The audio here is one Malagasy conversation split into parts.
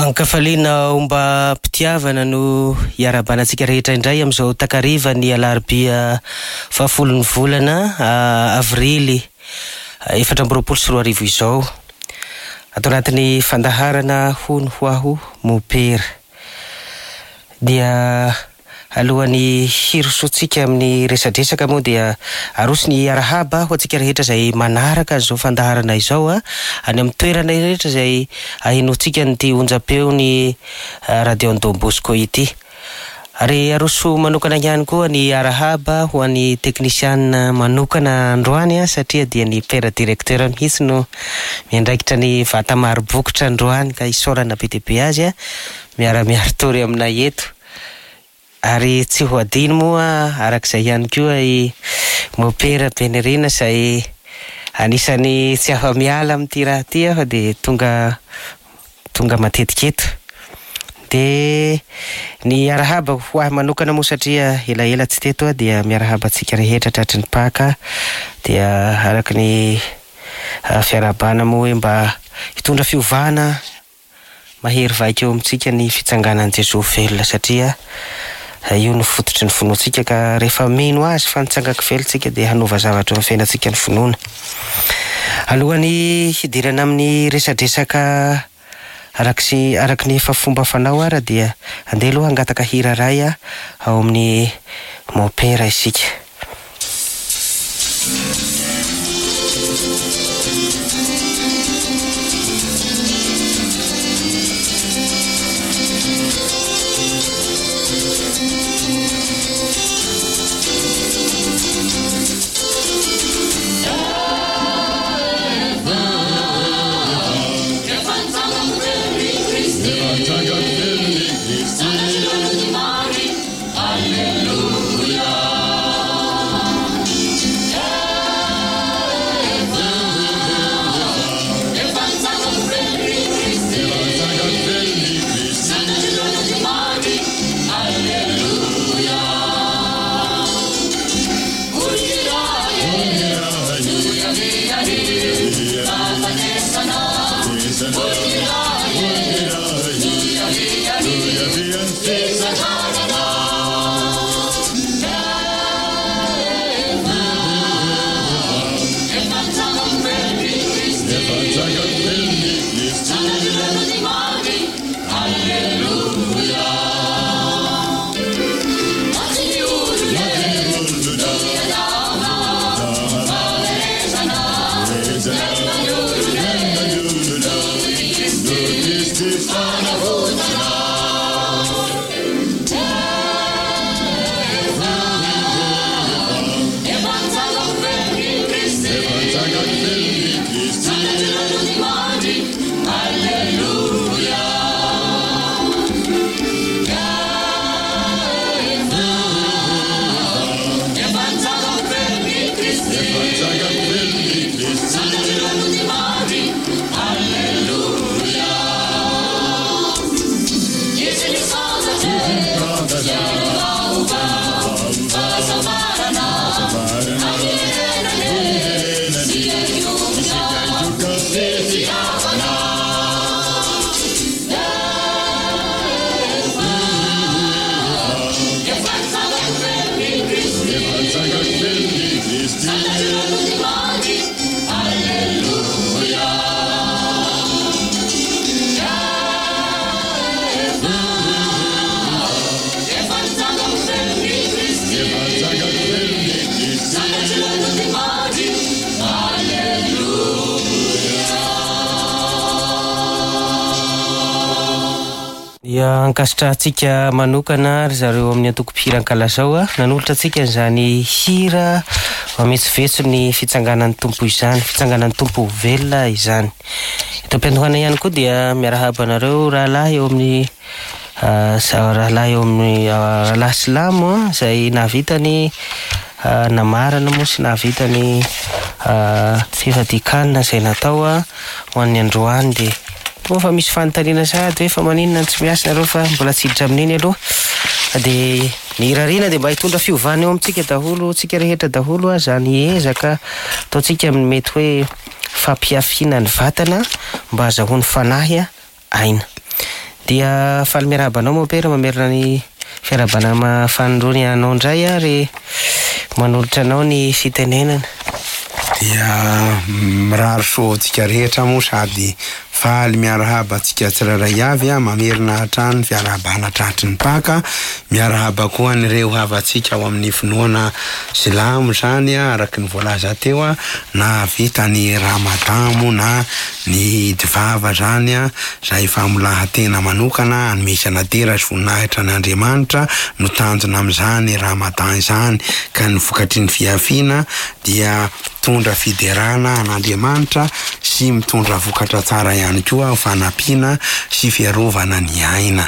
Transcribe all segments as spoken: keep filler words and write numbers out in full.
Ankafaliana omba mpitiavana no iarabanantsika rehetra indray amin'izao takariva ny alarobia fahafolo ny volana avrily efatra amby roapolo sy roa arivo izao. Atao anatin'ny fandaharana hono ho aho mopera. Dia alohan'ny hirosotsika amin'ny resadresaka moa dia aroso ny arahaba ho antsika rehetra izay manaraka izao fandaharana izao a any amin'ny toerana rehetra izay ahinoantsika ny onjam-peo ny radio Don Bosco ity. Ary aroso manokana ihany koa ny arahaba ho an'ny teknisiana manokana androany a satria dia ny père directeur mihitsy no miandraikitra ny vata maro bokotra androany ka isaorana be dia be azy a miara-miaro tory aminay eto. Ary tsy ho adino moa arak'izay ihany koa i mopera Penerina izay anisany tsy afa-miala amin'ity raha ity fa dia tonga tonga matetika eto. Dia ny arahaba ho ahy manokana moa satria elaela tsy teto dia miarahaba antsika rehetra tratry ny paka dia araky ny fiarabana moa hoe mba hitondra fiovana mahery vaika eo amintsika ny fitsanganan'i Jesosy velona satria io ny fototry ny finoantsika ka rehefa mino azy fa nitsangako velontsika dia hanova zavatra amin'ny fiainantsika ny finoana. Alohan'ny hidirana amin'ny resadresaka araky araky ny efa fomba fanao ara dia andeha aloha hangataka hira ray a ao amin'ny mopera isika. Ia ankasitra antsika manokana ry zareo amin'ny antoko-pihiran-kalazao a nanolotra antsika izany hira mametsivetsy ny fitsanganan'ny tompo izany, fitsanganan'ny tompo velona izany. Eto am-piandohana ihany koa dia miarahaba anareo rahalahy eo amin'ny rahalahy eo amin'ny rahalahy silamo izay nahavitany namarana moa sy nahavitany fivadikanina izay natao ho an'ny androany dia toa fa misy fanontaniana sady hoe fa maninona ny tsy miasa nareo fa mbola tsiditra amin'iny aloha. Dia ny hirariana dia mba hitondra fiovana eo amintsika daholo, tsika rehetra daholo a zany ezaka ataontsika mety hoe fampiafiana ny vatana mba azahoany fanahy aina. dia faly miarabanao mopera mamerina ny fiarabana mafanondrony anao ndray ary manolotra anao ny fitenenana. Dia mirary soantsika rehetra moa sady faly miarahaba antsika tsirairay avy a mamerina hatrany fiarabana tratry ny paka. Miarahaba koa nyreo havantsika ao amin'ny finoana silamo zany a araky ny voalaza teo a na vita ny ramadamo na ny divava zany a zay famolahatena manokana anomesana tera sy voninahitra n'Andriamanitra no tanjona am'izany ramadan zany ka ny vokatry ny fiafiana dia mitondra fiderana an'Andriamanitra sy mitondra vokatra tsara ihany koa fanampiana sy fiarovana ny aina.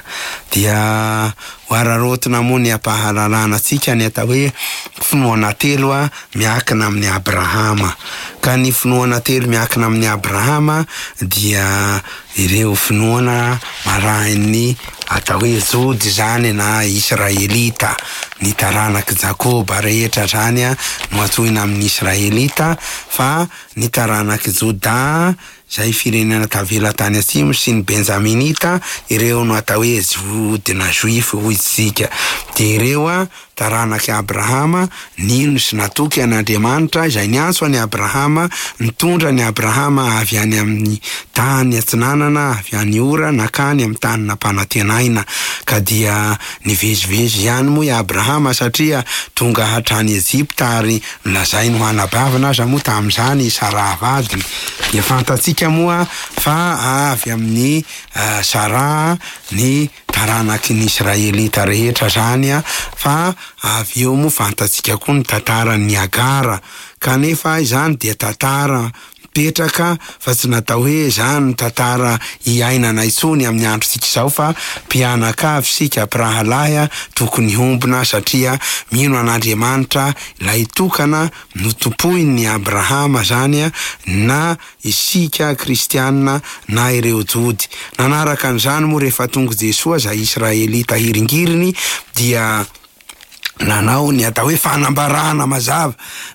Dia hoararotina moa ny ampahalalana antsika ny atao hoe finoana telo a miakina amin'ny Abrahama. Ka ny finoana telo miakina amin'ny Abrahama dia ireo finoana marahin'ny atao hoe Jody zany na Israelita, ny taranaky Jakoba rehetra zany a no atsoina amin'ny Israelita, fa ny taranaky Joda zay firenena tavela tany atsimo sy ny Benjaminita ireo no atao hoe Jody na Juif hoy isika. De ireo a taranaky Abrahama nino sy natoky an'Andriamanitra izay niantso any Abrahama, nitondra ny Abrahama avy any amin'ny tany atsinanana, avy any ora nakany amin'ny tany nampanantenaina. Ka dia nivezivezy ihany moa i Abrahama satria tonga hatrany Ezipta ary nilazay no hanabavana aza moa tam'izany Sara vadiny. Dia fantatsika moa fa avy amin'ny uh, Sara ny taranaky ny Israelita rehetra zany a, fa avy eo moa fantatsika koa ny tantara ny Agara. Kanefa izany dia tantara petraka fa tsy natao hoe zany tantara iainana itsony amin'ny androtsika izao, fa mpianakavy sika pirahalahy tokony hombona satria mino an'Andriamanitra ilay tokana notopoiny Abrahama zany na isika kristianina na ireo Jody. Nanaraka an'izany moa rehefa tonga Jesoa zay Israelita hiringiriny dia nanao ny atao hoe fanambarana mazava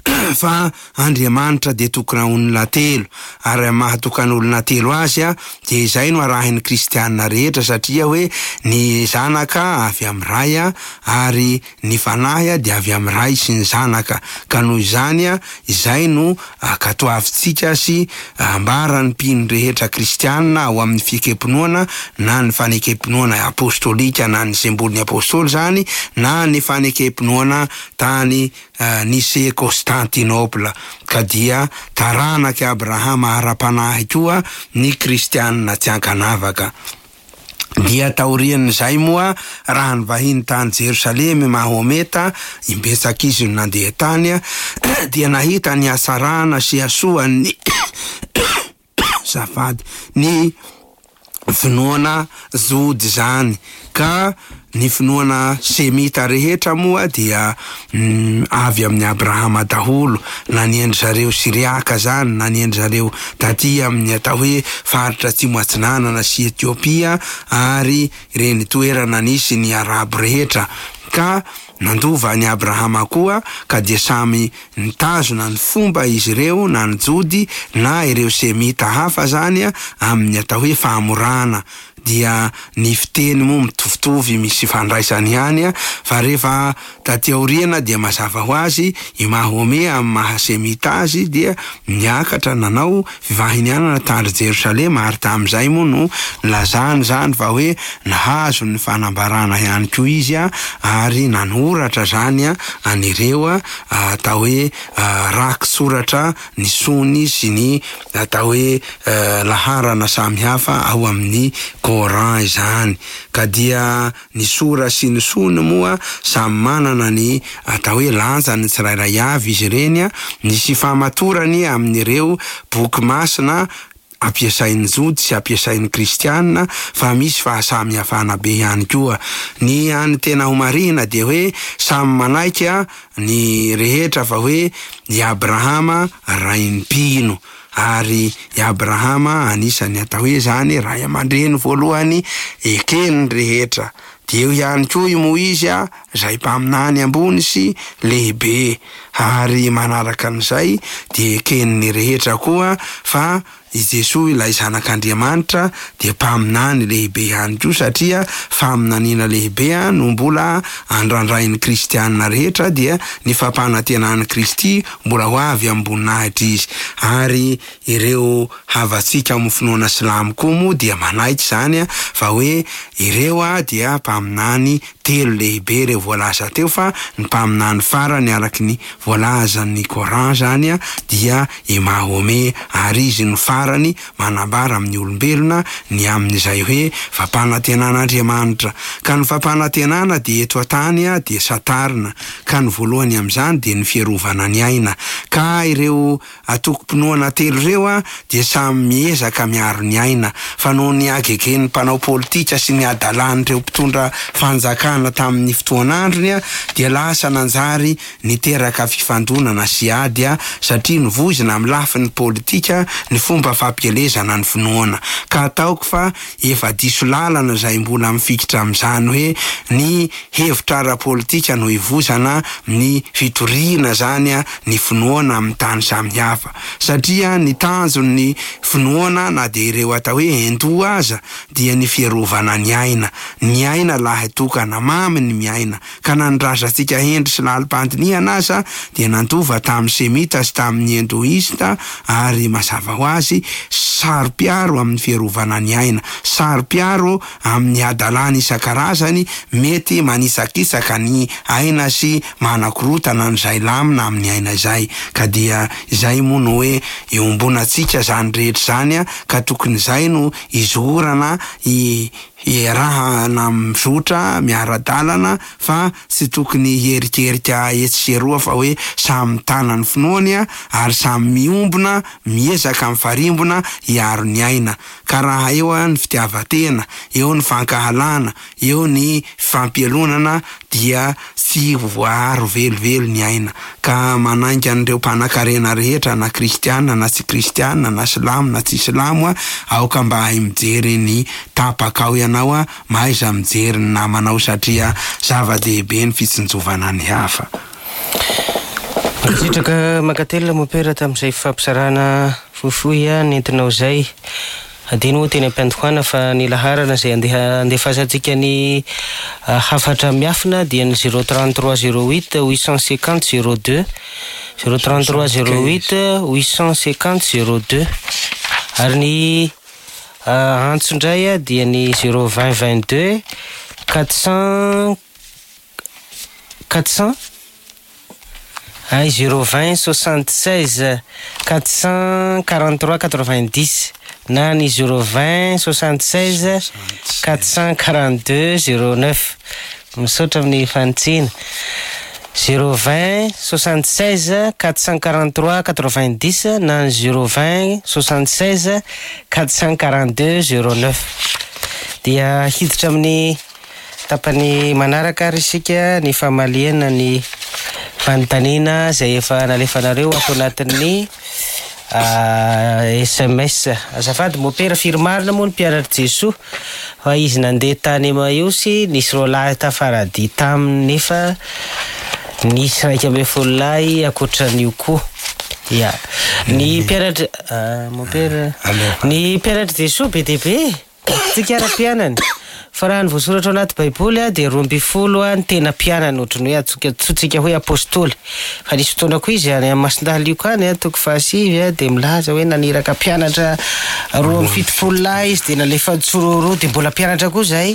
fa Andriamanitra de tokona olona telo ary mahatokana olona telo azy a, de izay no arahin'ny kristianina rehetra satria hoe ny zanaka avy amin'ny ray a ary ny fanahy de avy amin'ny ray sy ny zanaka. Ka noho izany a izay no katoavitsika sy ambarany mpino rehetra kristianina ao amin'ny fikepinoana na ny fanekepinoana apostolika na ny sembolin'ny apôstôly zany na ny fanekepinoana tany uh, Nice Constantinople. Ka dia taranaky Abrahama ara-panahy koa ny kristianina tsy ankanavaka. Dia taorian'izay moa raha ny vahiny tany Jerusalemy Mahometa imbetsaka izy no nandeha tany dia nahita ny asarana sy asoany safady ny finoana Jody zany. Ka ny finoana semita rehetra moa dia mm, avy amin'ny Abrahama daholo, na ny endry zareo Siriaka zany, na ny endry zareo taty amin'ny atao hoe faritra atsimo atsinanana sy Etiopia ary reny toerana nisy ny Arabo rehetra. Ka nandova ny Abrahama koa ka dia samy nitazona ny fomba izy ireo na ny Jody na ireo semita hafa zany amin'ny atao hoe fahamorana. Dia ny fiteny moa mitovitovy misy fandraisany ihany a, fa rehefa taty aoriana dia mazava ho azy i Mahome amin'ny mahasemita azy dia niakatra nanao fivahinianana tany Jerusalema ary tam'izay moa no lazany zany fa hoe nahazo ny fanambarana ihany koa izy a ary nanoratra zany a anireo a atao hoe raky soratra ny sony sy ny atao hoe laharana samihafa ao amin'ny Koran izany. Ka dia ny sora sy ny sony moa samy manana ny atao hoe lanjany tsirairay avy izy ireny a, nisy famatorany amin'ireo boky masina ampiasain'ny Jody sy ampiasain'ny kristianina, fa misy fahasamihafana be ihany koa. Ny any tena ho marina dia hoe samy manaika ny rehetra fa hoe i Abrahama rainy mpino ary i Abrahama anisany atao hoe zany ray aman-dreny voalohany ekeny rehetra. de eo ihany koa i Moizy a zay mpaminany ambony sy lehibe, ary manaraka an'izay de keniny rehetra koa fa i Jesoa ilay zanak'Andriamanitra de mpaminany lehibe ihany koa, satria faminaniana lehibe no mbola andrandrain'ny kristianina rehetra dia ny fampanantenan'ny Kristy mbola ho avy amboninahitra izy. Ary ireo havatsika amin'ny finoana silamo koa moa dia manaitra zany a fa hoe ireo a dia mpaminany telo lehibe reo voalaza teo, fa ny mpaminany farany araky ny voalazan'ny Coran zany a dia i Mahome, ary izy ny farany manambara amin'ny olombelona ny amin'izay hoe fampanantenan'Andriamanitra. Ka ny fampanantenana dia eto an-tany a dia satarina, ka ny voalohany amin'izany dia ny fiarovana ny aina. Ka ireo atokom-pinoana telo reo a dia samy miezaka miaro ny aina, fa noho ny agegen'ny mpanao politika sy ny adalan'ireo mpitondra fanjakana tamin'ny fotoan'androny a dia lasa nanjary niteraka fifandonana sy ady a, satria novozina amin'ny lafin'ny politika ny fomba fampielezana ny finoana. Ka ataoko fa efa diso lalana zay mbola mifikitra amin'izany hoe ny hevitra ara-politika no ivozana ny fitoriana zany a ny finoana amin'ny tany samihafa, satria ny tanjon'ny finoana na de ireo atao hoe endo aza dia ny fiarovana ny aina. Ny aina laha tokana mamy ny miaina, ka nandrasantsika hendry sy lalim-pandiniana aza dia nandova tamin'ny semita sy tamin'ny endoista, ary mazava ho azy saro-piaro amin'ny fiarovana ny aina, saro-piaro amin'ny adalana isan-karazany mety manisakisaka ny aina sy manakorotana n'izay lamina amin'ny aina izay. Ka dia izay moa no hoe eo ambonatsika zany rehetra zany a, ka tokony izay no izorana i i raha na mizotra miara-dalana, fa tsy tokony herikerika etseroa fa hoe samy tanany finoany a, ary samy miombona miezaka amin'ny farimbona hiaro ny aina. Ka raha eo a ny fitiavatena, eo ny fankahalana, eo ny fampielonana dia tsy voaro velivelo ny aina. Ka manainga an'ireo mpanan-karena rehetra na kristiana na tsy kristiana na silamo na tsy silamo a, aoka mba hay mijery ny tapakao ianao a, maiza mijery ny namanao, satria zava-dehibe ny fitsinjovana ny hafa. Sitraka makatela mopera tamin'izay fampisarana fohifohy a nentinao zay. Adino teny am-piandohana fa ny laharana zay andeha andefasantsika ny hafatra miafina dia ny zéro trente-trois zéro huit huit cent cinquante zéro deux, zéro trente-trois zéro huit huit cent cinquante zéro deux, ary ny antsondray a dia ny zéro vingt vingt-deux quatre cents quatre cents ay zéro vingt soixante-seize quatre cent quarante-trois quatre-vingt-dix, na ny zéro vingt soixante-seize quatre cent quarante-deux zéro neuf. Misaotra amin'ny fantsina. zéro vingt soixante-seize quatre cent quarante-trois quatre-vingt-dix, na ny zéro vingt soixante-seize quatre cent quarante-deux zéro neuf. Dia hiditra amin'ny tapany manaraka ary isika ny famaliana ny fanontaniana zay efa nalefanareo ato anatin'ny S M S. Azafady mopera firmarina moa ny mpianatry Jesoa fa izy nandeha tany Emmaosy nisy roa lahy tafarady taminy, nefa nisy raika amby folo lahy akoatran'io koa. Ya, ny mpianatry mopera ny mpianatry Jesoa be dia be tsika ara-pianany, fa raha ny voasoratra anaty baiboly a dia roa amby folo a ny tena mpianany, ohatrany hoe atsotsika hoe apôstôly. Fa nisy fotoana koa izy any amin'ny Masindalio any a toko fahasivy a dia milaza hoe naniraka mpianatra roa amby fitopolo lahy izy dia nalefa tsororo dia mbola mpianatra koa zay.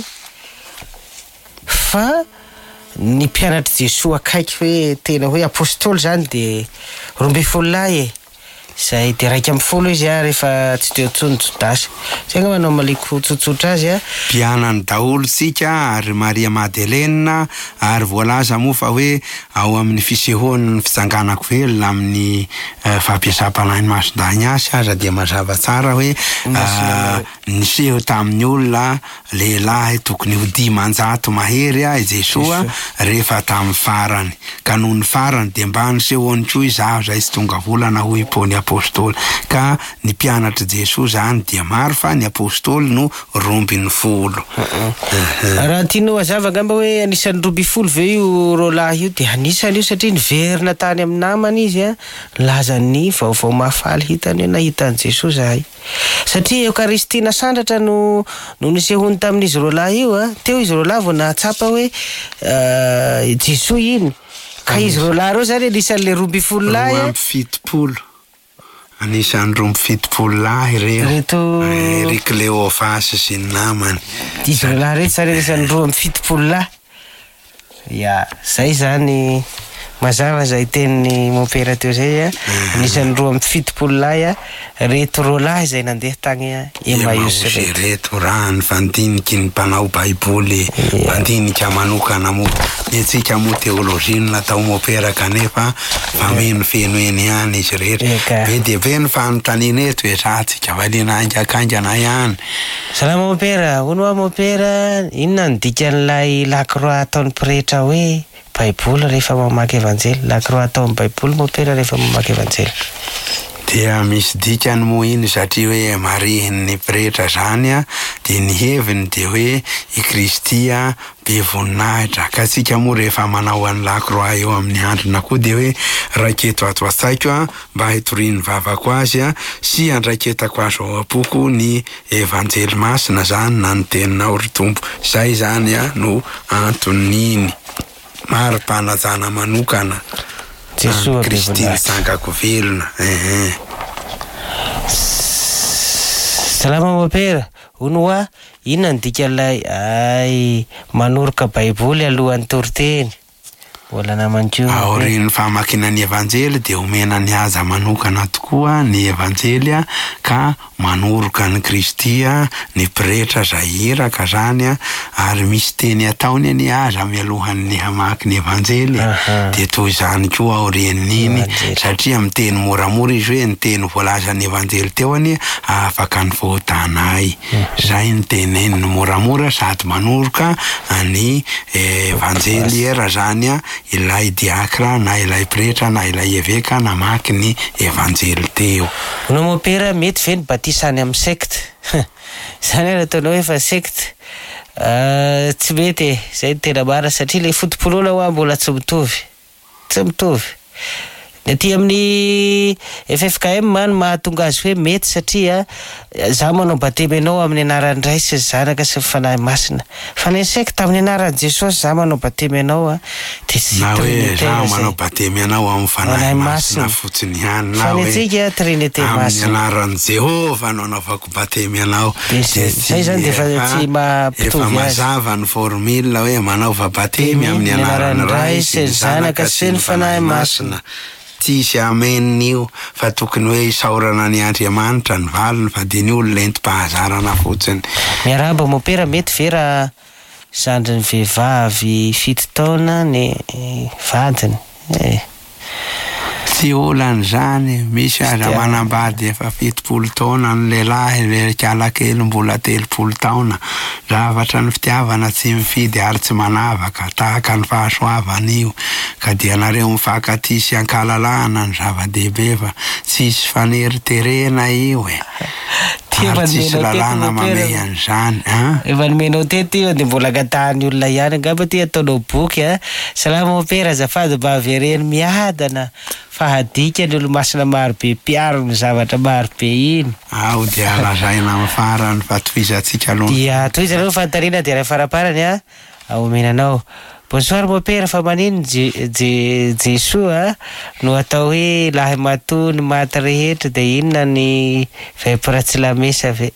Fa ny mpianatry Jesoa akaiky hoe tena hoe apôstôly zany dia roa amby folo lahy e. Zay dia raika amby folo izy a rehefa tsy teo tsony Jodasy. Zay nga manao maliko tsotsotra azy a. Pianany daholo sika, ary Maria Madeleine, ary voalaza moa fa hoe ao amin'ny fisehoany ny fitsanganako velona amin'ny fampiasam-panahy Masondany asy aza dia mazava tsara hoe niseho tamin'ny olona lehilahy tokony ho dimanjato mahery a Jesoa rehefa tamin'ny farany. Ka noho ny farany dia mba nisehoany koa izaho zay tsy tonga volana ho ipony apôstôly ka ny mpianatra Jesosy zany dia maro fa ny apôstôly no rombin'ny folo. Raha tianao hazava ngamba hoe anisan'ny roa ambin'ny folo ve io rolahy io dia anisany io satria niverina tany amin'ny namany izy a laza ny vaovao mahafaly hitany hoe nahitan'i Jesosy zahay. Satria Eukaristina sandratra no no nisehony tamin'izy rolahy io a teo izy rolahy vao nahatsapa hoe Jesosy iny ka izy rolahy reo zany anisan'le roa ambin'ny folo lahy roa amby fitopolo anisan'ny roa amby fitopolo lahy reo reto ry Cléophas sy ny namany. Izy rolahy reto zany anisan'ny roa amby fitopolo lahy. Ya, zay zany mazava zay tenin'ny mopera teo zay a anisan'ny roa amby fitopolo lahy a reto rolahy zay nandeha tagny Emmaüs reto. Reto raha ny fandiniky ny mpanao baiboly fandinika manokana mo ny antsika mo teolojia no natao mopera kanefa fameno feno eny ihany izy rehetra be dia be ny fanontaniana eto hoe za tsika valina angakangana ihany. Salama mopera, hono a mopera, inona ny dikan'ilay Lacroix ataon'ny pretra hoe baiboly rehefa mamaky evanjely, Lacroix ataon'ny baiboly mopera rehefa mamaky evanjely? Dia misy dikany moa iny satria hoe marihin'ny pretra zany a dia ny heviny dia hoe i Kristia be voninahitra ka tsika moa rehefa manao an'ny Lacroix eo amin'ny andrina koa dia hoe raketo ato asaiko a mba hitorian'ny vavako azy a sy andraketako azo ao am-poko ny evanjely masina zany na ny teninao ry tompo. Zay zany a no antoniny mari-panajana manokana Kristina sangako velona. Salama mopera, hono a inona ny dikan'ilay ay manoroka baiboly alohan'ny toriteny? Mbola namany koa aorian'ny famakina ny evanjely dia omena ny aza manokana tokoa ny evanjely a ka manoroka ny Kristia ny pretra zay iraka zany a ary misy teny ataony ny aza mialohan'ny hamaky ny evanjely dia toy izany koa aorian'iny satria miteny moramora izy hoe ny teny voalazan'ny evanjely teo any afaka ny voatanay. Zay ny teneny moramora sady manoroka ny evanjely era zany a ilay diakra na ilay pretra na ilay eveka namaky ny evanjely teo. Hono mopera mety ve ny batisany amin'ny secte? Zany ara ataonao efa secte tsy mety e, zay ny tena mara satria le fotopoloana hoa mbola tsy mitovy tsy mitovy. Ny aty amin'ny F F K M no mahatonga azy hoe mety satria za manao batemy anao amin'ny anaran'ny Ray sy Zanaka sy ny Fanahy Masina fa ny secte amin'ny anaran'i Jesosy za manao batemy anao a dia sy na hoe za manao batemy anao amin'ny Fanahy Masina fotsiny ihany na hoe fanetsika Trinité Masina amin'ny anaran'i Jehova no anaovako batemy anao. Zay zany dia efa tsy mampitovy efa mazava ny formule hoe manaova batemy amin'ny anaran'ny Ray sy Zanaka sy ny Fanahy Masina. Tsisy amen'io fa tokony hoe isaorana ny Andriamanitra ny valiny fa dia ny olona entim-pahazarana fotsiny. Miarahaba mopera mety vera zandry ny vehivavy fito taona ny vadiny tsy olany zany misy aza manambady efa fitopolo taona ny lehilahy lekala-kely mbola telopolo taona zavatra ny fitiavana tsy mifidy ary tsy manavaka tahaka ny fahasoavana io ka dia nareo mifankatia sy ankalalahana ny zava-dehibe fa tsisy faneriterena io e ary tsisy lalàna mamey an'izany. Efa nomenao teto io dia mbola gatahany olona ihany angamba ty ataonao boky a. Salama mopera azafady mba avereny miadana fahadika ny olo-masina marobe piaro ny zavatra marobe iny. Ao dia alazaina amin'ny farany fatovizantsika aloha. Dia tohiza anao fantarina dia raha faraparany a aomenanao. Bonsoir mopera fa manino Jesoa no atao hoe lahy matoa ny maty rehetra dia inona ny vaipiratsy lamesa ve?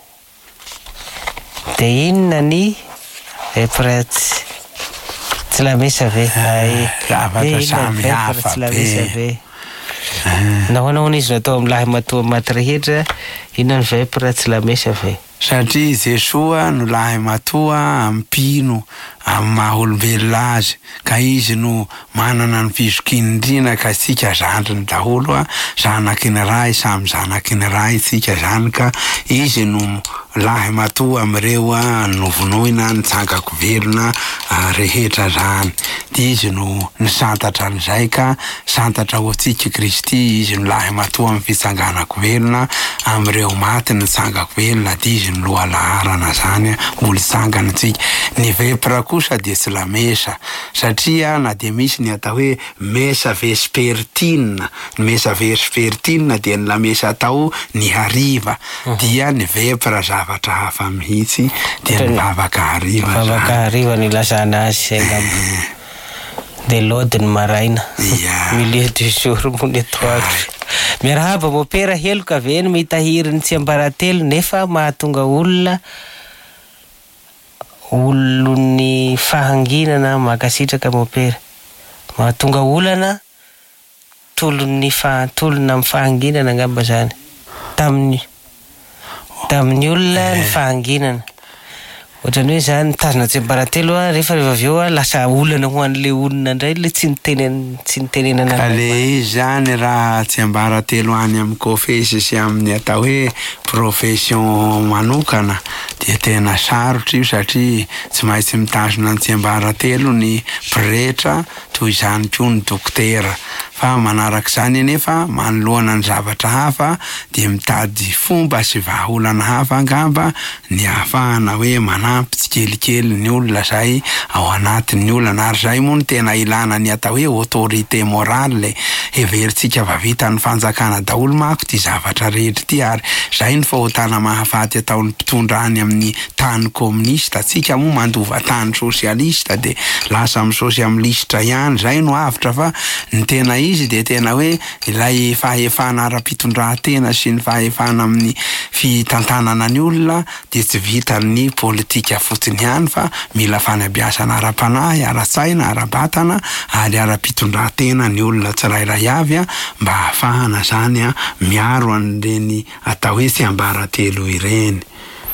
Dia inona ny vaipiratsy tsy lamesa ve? Zavatra samy hafa be. Nahoana izy no atao amin'ny lahy matoa maty rehetra inona ny vaipiratsy lamesa ve? Satria Jesoa no lahy matoa ampino amin'ny maha-olombelona azy, ka izy no manana ny fizokindrina ka sika zandriny daholo a zanaky ny ray samy zanaky ny ray sika zany ka izy no lahy matoa amireo a novonoina ny tsangako velona rehetra zany. Dia izy no nisantatra an'izay ka santatra ho tsika Kristy izy no lahy matoa amin'ny fitsanganako velona amireo maty ny tsangako velona dia izy no loha laharana zany olo tsangana tsika. Ny vepra kosa dia tsy la mesa satria na dia misy ny atao hoe mesa vespertina. Ny mesa vespertina dia ny la mesa atao ny hariva dia ny vepra zavatra hafa mihitsy dia ny vavaka hariva zany. Vavaka hariva ny lazana azy zay de lode ny maraina milieu du jour mony etoatro. Miarahaba mopera heloka ve ny mitahiry ny tsiambaratelo nefa mahatonga olona olony fahanginana makasitraka mopera mahatonga olana tolony fa tolona amin'ny fahanginana ngamba zany tamin'ny tamin'ny olona ny fahanginana ohatrany hoe zany tazona tsiambaratelo a rehefa rehefa avy eo a lasa olana ho an'le olona indray le tsy nitenen tsy nitenenana ka le izy zany raha tsiambaratelo any amin'ny kofesy sy amin'ny atao hoe profession manokana dia tena sarotra io satria tsy maintsy mitazona ny tsiambaratelo ny pretra toy izany koa ny dokotera. Fa manaraka izany nefa manoloana ny zavatra hafa dia mitady fomba sy vahaolana hafa angamba ny ahafahana hoe manampy tsikelikely ny olona zay ao anatin'ny olana. Ary zay moa ny tena ilana ny atao hoe autorité morale heveritsika vavita ny fanjakana daholo mako ty zavatra rehetra ty. Ary zay ny fahotana mahafaty ataon'ny mpitondra any amin'ny tany communiste. Tsika moa mandova tany socialiste de lasa amin'ny socialiste ihany. Zay no avitra fa ny tena izy dia tena hoe ilay fahefana ara-pitondran-tena sy ny fahefana amin'ny fitantanana ny olona dia tsy vita ny politika fotsiny ihany fa mila fanabeazana ara-panahy, ara-tsaina, ara-batana ary ara-pitondran-tena ny olona tsirairay avy a mba hahafahana zany a miaro an'ireny atao hoe tsiambaratelo ireny.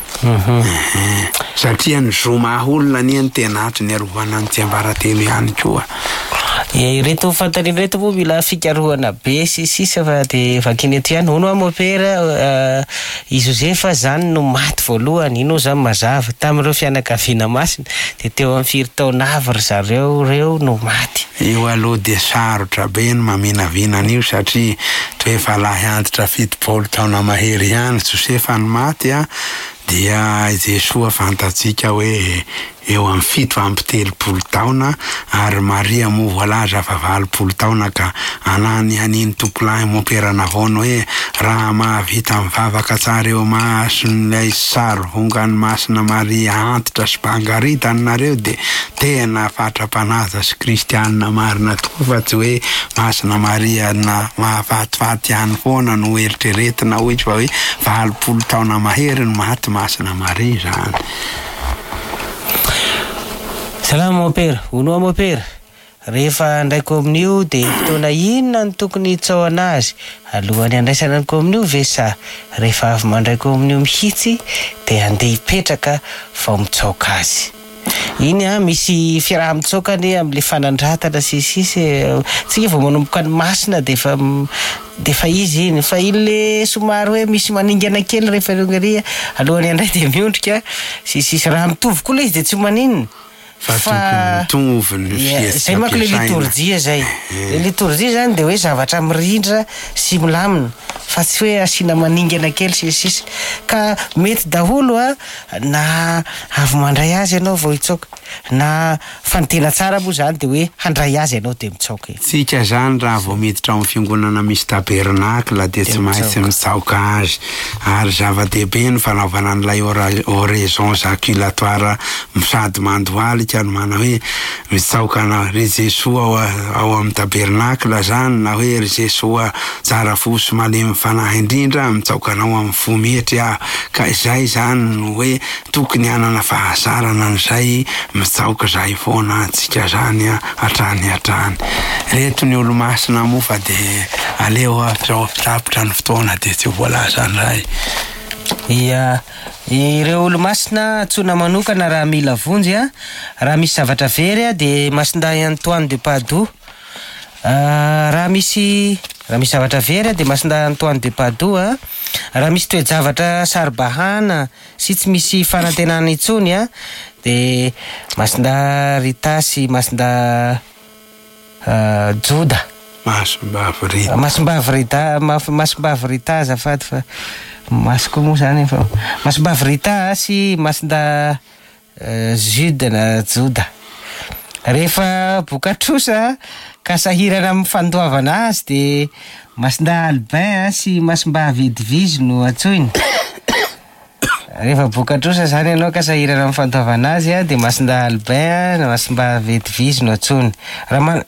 Satria ny zoma olona ny ny tena atry ny arovana ny tsiambaratelo ihany koa. Ireto fantanina reto moa mila fikarohana be sisisa fa de vakiny eto ihany hono amopera i Josefa zany no maty voalohany ino zany mazava tamin'ireo fianakaviana masina de teo amin'ny firy taona avy ry zareo reo no maty. Io aloha dia sarotra be ny maminavinana io satria toa efa lahy antitra fitopolo taona mahery ihany Josefa no maty a dia Jesoa fantatsika hoe eo amin'ny fito amby telopolo taona ary Maria moa voalaza fa valopolo taona ka anany aniny tompolahy momperana vono hoe raha mahavita mivavaka tsara eo mason'ilay sarivongany masina Maria antitra sy mpangaritany nareo de tena fatra-panaza sy kristianina marina tokoa fa tsy hoe masina Maria na mahafatifaty ihany foana no eritreretina hoy fa hoe valopolo taona mahery no maty masina Maria zany. Salama mopera, uno mopera. Rehefa andraiko amin'io dia fotoana inona ny tokony tsao anazy alohany andraisana aniko amin'io ve sa rehefa avy mandraiko amin'io mihitsy dia andeha hipetraka vao mitsaoka azy. Iny a misy fiaraha-mitsaokany amin'le fanandratana sisisy tsika vao manomboka ny masina dia efa dia fa izy iny fa ilay somary hoe misy maningana kely rehefa rongeria alohany andray dia miondrika sisisy raha mitovy koa ilay izy dia tsy maninona. Fa tokony zay mako le liturgia zay le liturgia zany de hoe zavatra mirindra sy milamina fa tsy hoe asina maningana kely sisisy ka mety daholo a na avy mandray azy ianao vao hitsaoka na fantena tsara moa zany de hoe handray azy ianao de mitsaoka. Tsika zany raha vao miditra amin'ny fiangonana misy tabernakla de tsy maintsy mitsaoka azy ary zava-dehibe ny fanaovana an'ilay oraison jaculatoire sady mandoaly ka no mana hoe mitsaoka na re Jesoa ao amin'ny tabernakla zany na hoe re Jesoa tsara fo sy malemy fanahy indrindra mitsaokanao amin'ny fo metry ah ka izay zany no hoe tokony hanana fahazarana an'izay mitsaoka zay foana antsika zany hatrany hatrany. Reto ny olo-masina moa fa de aleo atrapitra ny fotoana de tsy voalaza an'izay. Ia, ireo olo masina tsona manokana raha mila vonjy a, raha misy zavatra very a de masinday Antoine de Padoue. Raha misy raha misy zavatra very a de masinday Antoine de Padoue a. Raha misy toe-javatra saribahana sy tsy misy fanantenana intsony a de masinda Rita sy masinda uh, Joda. Masimbavy Rita. Masimbavy Rita, Masimbavy Rita azafady fa masiko moa zany fa Masimbavy Rita sy masinda uh, Jude na Joda. Rehefa bokatrosa ka sahirana amin'ny fandoavana azy de masinda Albin sy Masimbavy Edvige no antsoiny. Rehefa bokatrosa zany ianao ka sahirana amin'ny fandoavana azy a de masinda Albin na Masimbavy Edvige no antsoiny. Raha man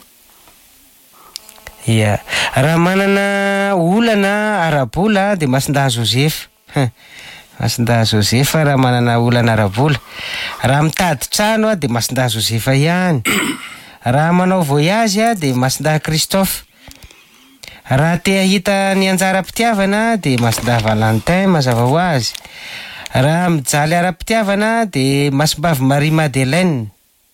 Ia, raha manana olana arabola de masinda Joseph. Masinda Joseph raha manana olana arabola. Raha mitady trano a de masinda Joseph ihany. Raha manao voyage a de masinda Christophe. Raha te hahita ny anjara-pitiavana de masinda Valentin mazava ho azy. Raha mijaly ara-pitiavana de Masimbavy Marie Madeleine.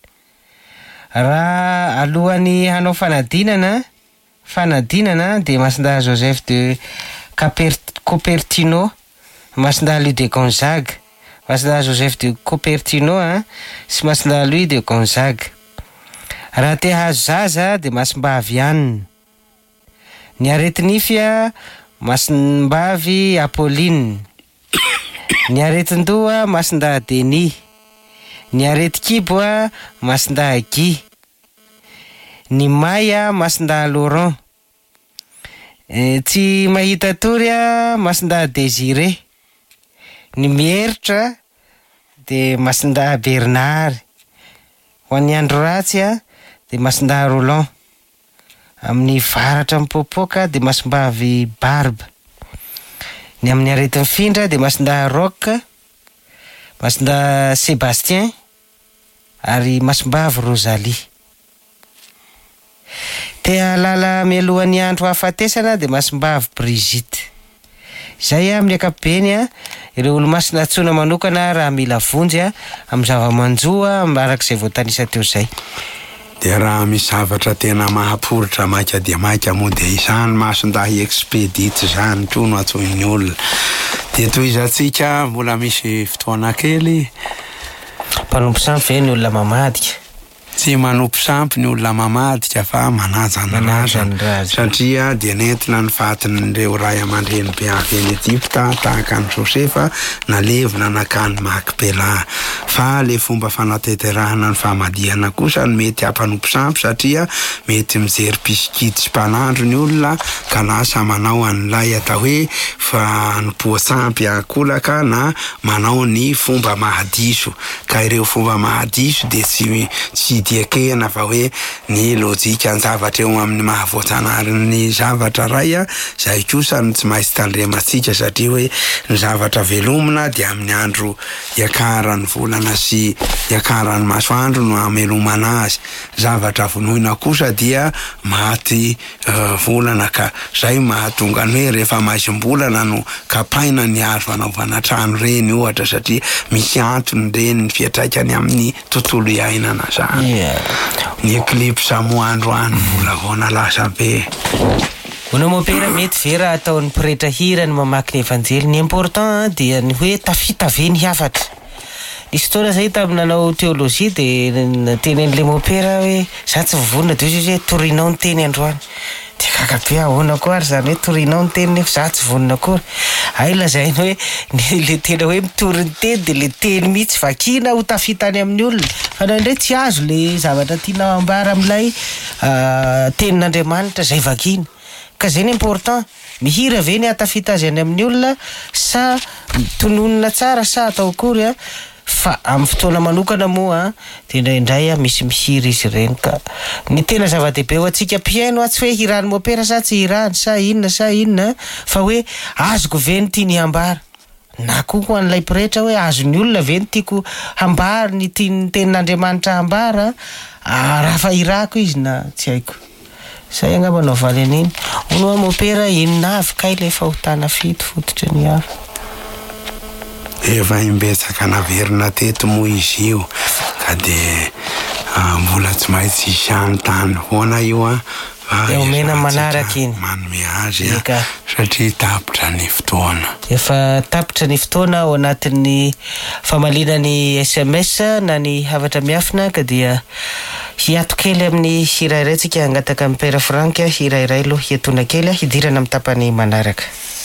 Raha alohan'ny hanao fanadinana fanadinana de masinda Joseph de Cupertino, masinda Louis de Gonzague. Masinda Joseph de Cupertino a sy masinda Louis de Gonzague. Raha te hahazo zaza de Masimbavy Anne. Ny aretinify a Masimbavy Apolline. Ny aretin-doha masinda Denis. Ny areti-kibo a masinda Guy. Ny Maya masinda Laurent. E, tsy mahita tory a masinda Désiré. Ny mieritra de masinda Bernard. Ho an'ny andro ratsy a de masinda Roland. Amin'ny varatra mipopoka de Masimbavy Barbe. Ny amin'ny aretin'ny findra de masinda Roque, masinda Sébastien ary Masimbavy Rosalie. Te halala mialohan'ny andro hafatesana de Masimbavy Brigitte. Zay a amin'ny akapobeny a ireo olo masina tsona manokana raha mila vonjy a amin'ny zava-manjoa arak'izay voatanisa teo zay. De raha misy zavatra tena mahaporitra maika dia maika moa de izany masindahy expedite zany to no atsoin'ny olona. De toizatsika mbola misy fotoana kely. Mpanompo sampy ve ny olona mamadika? Tsy manompo sampy ny olona mamadika fa manaja ny razana. Satria dia nentina ny fatin'ireo ray aman-dreny be avy eny Egypta tahaka ny Josefa nalevina nakany Makpela. Fa le fomba fanateterahana ny famadihana kosa no mety hampanompo sampy satria mety mijery pisikity sy mpanandro ny olona ka lasa manao an'ilay atao hoe fa nompoa sampy akolaka na manao ny fomba mahadiso. Ka ireo fomba mahadiso de tsy tsy diakehana fa hoe ny lojika ny zavatra eo amin'ny mahavoatsanary ny zavatra ray a zay kosa no tsy maintsy tandremantsika satria hoe ny zavatra velomina dia amin'ny andro iakaran'ny volana sy iakaran'ny masoandro no amelomana azy. Zavatra vonoina kosa dia maty uh, volana ka zay mahatonga ny hoe rehefa maisym-bolana no kapaina ny azo anaovana trano reny ohatra satria misy antony reny ny fiatraikany amin'ny tontolo iainana zany. Yeah. Ny eclipse moandroany mbola vona lasa be. Una mopera mety vera ataon'ny mpirehetra hira ny mamaky ny evanjely. Ny important dia ny hoe tafita ve ny havatra. Nisy fotoana zay tamin'ny nanao théologie de tenen'le mopera hoe za tsy vovonina de hoe torinao ny teny androany. De kakabe ahoana koa ary zany hoe torinao ny teny nefa za tsy vonina koa. Ay lazainy hoe le tena hoe mitory ny teny de le teny mihitsy vakina ho tafitany amin'ny olona. Fa nandray tsy azo le zavatra tianao ambara amin'ilay uh, tenin'Andriamanitra zay vakina. Ka zay ny important. Mihira ve ny atafita azy any amin'ny olona sa tononina tsara sa atao akory a. Fa amin'ny fotoana manokana moa de indraindray misy mihira izy ireny ka ny tena zava-dehibe ho antsika piano a tsy hoe hirany mopera sa tsy hirany sa inona sa inona fa hoe azoko ve ny tiany hambara na koa ho an'ilay mpirehetra hoe azony olona ve ny tiako hambara ny tiany tenin'Andriamanitra hambara raha fa hirako izy na tsy haiko. Zay angamba no valy an'iny. Ono mopera inona avy kay le fahotana fito fototra ny hafa. efa imbetsaka naverina teto moa izy io ka de mbola tsy maintsy isy anontany foana io a omena manaraka iny manome azy satria tapitra ny fotoana efa tapitra ny fotoana ao anatin'ny famalinany S M S na ny havatra miafina ka dia hiato kely amin'ny hira iray tsika hangataka amin'ny Pera Frank hira iray aloha hiatona kely hidirana amin'ny tapany manaraka.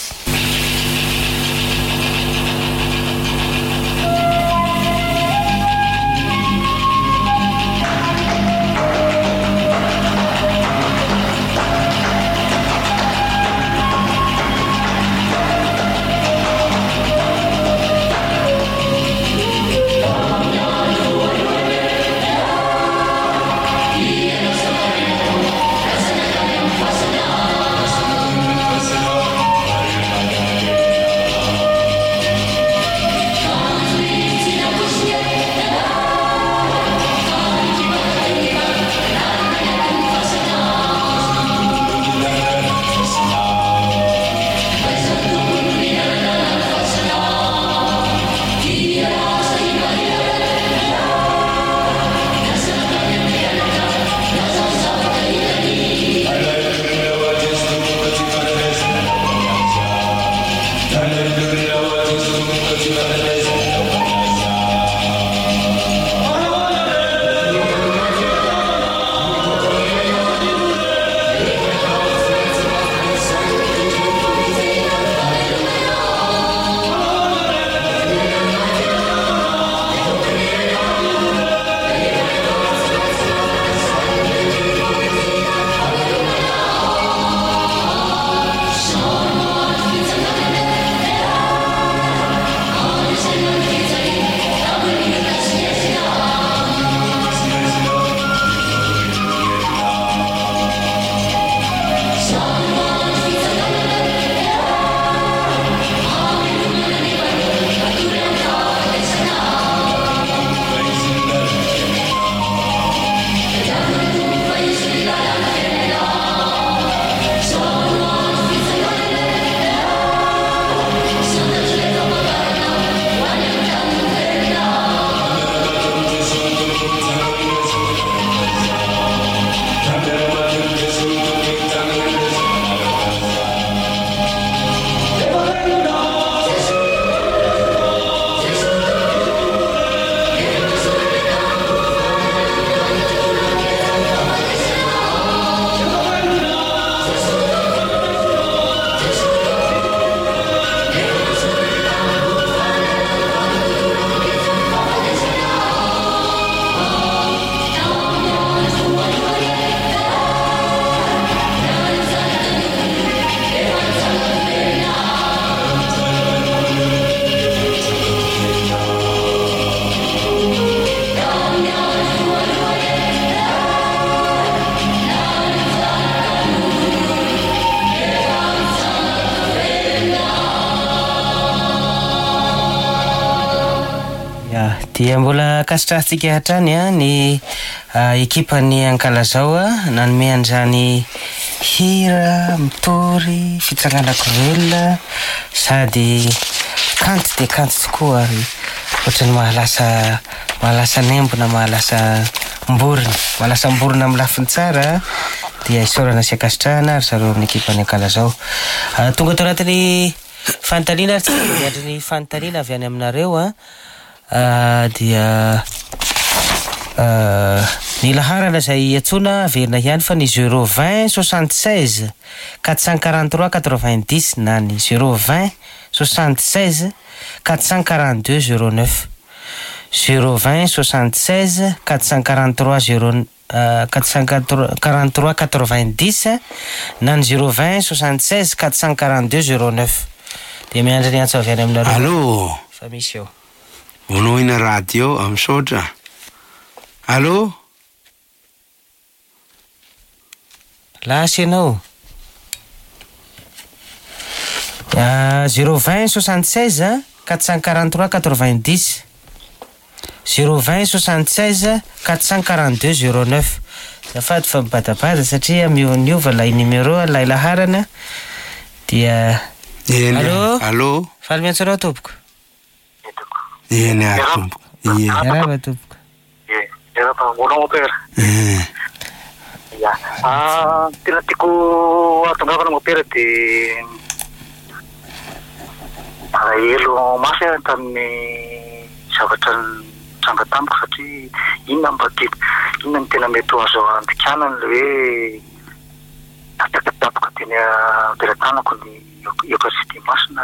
Dia mbola kasitrahantsika hatrany a ny ekipan'ny Ankalazao a nanome an'izany hira mitory fitsanganako velona sady kanto dia kanto tokoa ary ohatrany mahalasa mahalasa nembona mahalasa mborona mahalasa mborona amin'ny lafiny tsara dia isaorana sy akasitrahana ary zareo amin'ny ekipan'ny Ankalazao. Tonga tao anatin'ny fanontaniana ary tsika miandry ny fanontaniana avy any aminareo a Uh, dia uh, ny laharana izay atsona averina ihany fa ny zéro vingt soixante-seize quatre cent quarante-trois quatre-vingt-dix na ny zéro vingt soixante-seize quatre cent quarante-deux zéro neuf zéro vingt soixante-seize quatre cent quarante-trois zéro quatre cent quarante-trois quatre-vingt-dix na ny zéro vingt soixante-seize quatre cent quarante-deux zéro neuf. Dia miandry ny antso avy any aminareo. Allô? Fa misy eo. Vonoina radio am sotra. Allô? Lasy ianao. Uh, zéro vingt soixante-seize quatre cent quarante-trois quatre-vingt-dix zéro vingt soixante-seize quatre cent quarante-deux zéro neuf. Zafady fa mibadabada satria mioniova lay numéro lay laharana dia. Allô? Allô? Faly miantso anao tompoko. eny ary tompoka. Ie. Miarahaba tompoka. Ie, miarahaba mbola mopera. Eh. Ya. Ah, tena tiako atongavana mopera de elo masy tamin'ny zavatra tranga tamiko satria inona mba tiako, inona ny tena mety ho azo andikanana le hoe atapatapoka teny ampelantanako ny ekasity masina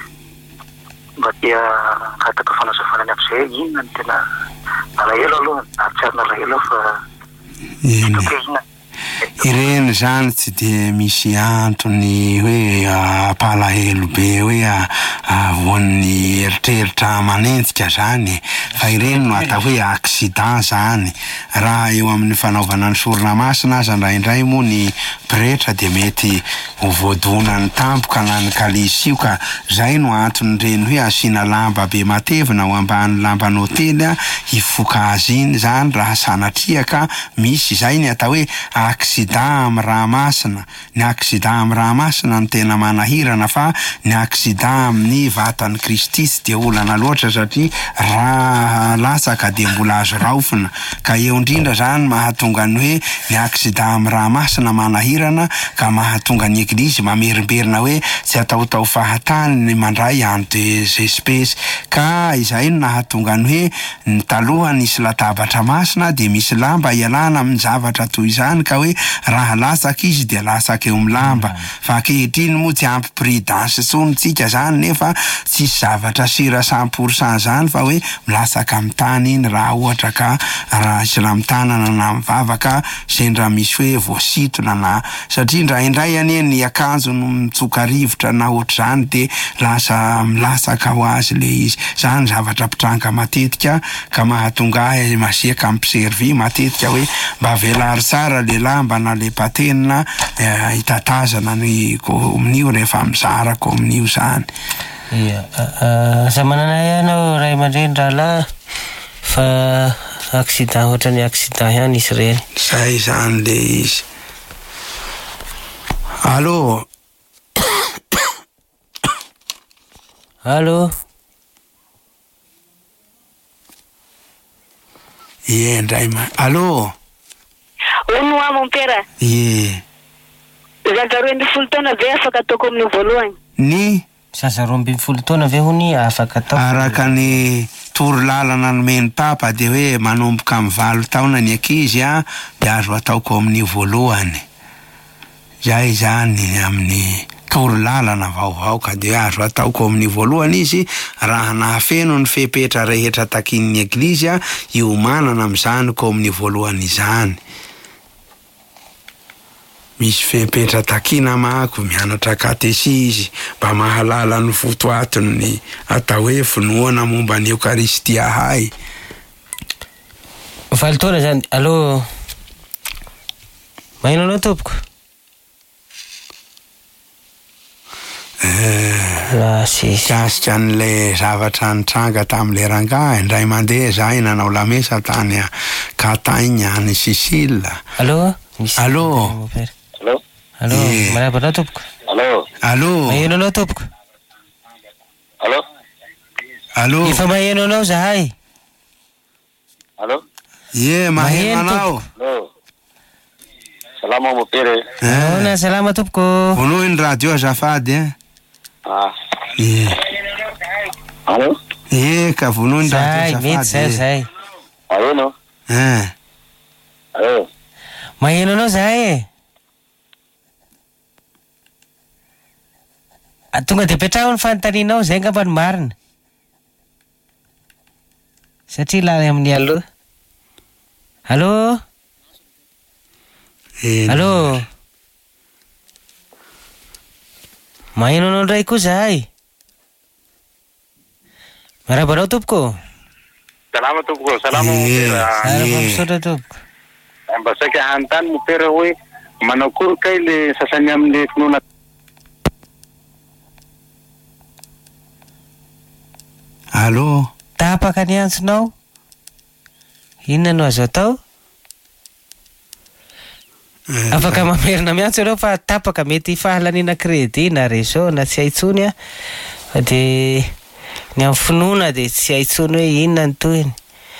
mba tia ataka fanazavana ny am'izay inona ny tena alahelo aloha na tsy arina alahelo fa toko inona. Ireny zany tsy de misy antony hoe apalahelo be hoe avoan'ny eritreritra manenjika zany, fa ireny no atao hoe accident zany. Raha eo amin'ny fanaovana ny sorona masina aza indraindray moa ny pretra de mety ho voadona ny tampoka na ny kalisio, ka zay no antony reny hoe asina lamba be matevina ho ambany lamban'ny hotely hifoka azy iny zany raha sanatria ka misy zay ny atao hoe accident amin'ny raha masina. Ny accident amin'ny raha masina no tena manahirana, fa ny accident amin'ny vatan'ny Kristy tsy de olana loatra satria raha latsaka de mbola azo raofina, ka eo indrindra zany mahatonga ny hoe ny accident amin'ny raha masina manahirana, ka mahatonga ny eglizy mamerimberina hoe tsy ataotao fahatany ny mandray any des espèces, ka izay no nahatonga ny hoe ny taloha nisy latabatra masina de misy lamba ialana amin'ny zavatra toy izany, ka hoe raha latsaka izy de latsaka eo amin'ny lamba. Fa ankehitriny moa tsy ampy prudence tsonitsika zany, nefa tsisy zavatra sira cent pourcent zany fa hoe milatsaka amin'ny tany iny raha ohatra ka raha isy raha mitanana na mivavaka sendra misy hoe voasitona na satria indraindray anie ny akanjo no mitsoka rivotra na ohatra zany de lasa milatsaka ho azy le izy. Zany zavatra pitranga matetika, ka mahatonga ahy masiaka ampiservy matetika hoe mba velary tsara le lamba na le patenina hitatazana ny kominio rehefa mizara kominio zany. Ia, asa manana ianao ray aman-dreny rahalahy fa accident ohatra ny accident ihany izy reny. Zay zany le izy. Allô? Allô? Ie, ndray ma. Allô? Ono a mon père. Ie. Zaza roa ambin'ny folo taona ve afaka ataoko amin'ny voalohany? Ny? Zaza roa ambin'ny folo taona ve hony afaka atao? Araka ny toro lalana nomeny papa de hoe manomboka amin'ny valo taona ny ankizy a de azo ataoko amin'ny voalohany. Zay zany amin'ny toro lalana vaovao, ka de azo ataoko amin'ny voalohany izy raha nahafeno ny fepetra rehetra takin'ny eglizy io manana amin'izany ko amin'ny voalohany izany. Misy fepetra takina mako mianatra katesisy mba mahalala ny votoatony ny atao hoe finoana momba ny Eukaristia hay. Valo taona zany. Allô? Maino anao tompoko? La sisy. Kasika an'le zavatra nitranga tamin'le rangahy indray mandeha zahay nanao lamesa tany Kataigny any Sicile. Allô? Allô? Allô? Allô? Marahaba anao tompoko? Allô? Allô? Maheno anao tompoko? Allô? Allô? Efa maheno anao zahay. Allô? Ie, maheno anao. Allô? Salama mo pere. Ona salama tompoko. Vonohy ny radio azafady eh? Ah. Ie. Allô? Ie, ka vonohy ny radio Zay, mety zay azafady. zay. Allô? Eh. Allô? Maheno anao zahay e. Tonga de petraho ny fanontanianao zay ngamba ny marina. Satria lany amin'ny aloha. Allô? Allô? Maheno anao ndray koa zahay. Marahaba anao tompoko? Salama tompoko, salama mo Ie. pere. Sara Ie. fampisaotra tompoko. Mba saika hanontany mo pere hoe manao kory kay le sasany amin'le finoana. Allô? Tapaka ny antsonao? Inona no azo atao? Afaka mamerina miantso ianao fa tapaka mety fahalanina kredi na réseau na tsy haitsony a. De ny amin'ny finoana dia tsy haintsony hoe inona ny toyny.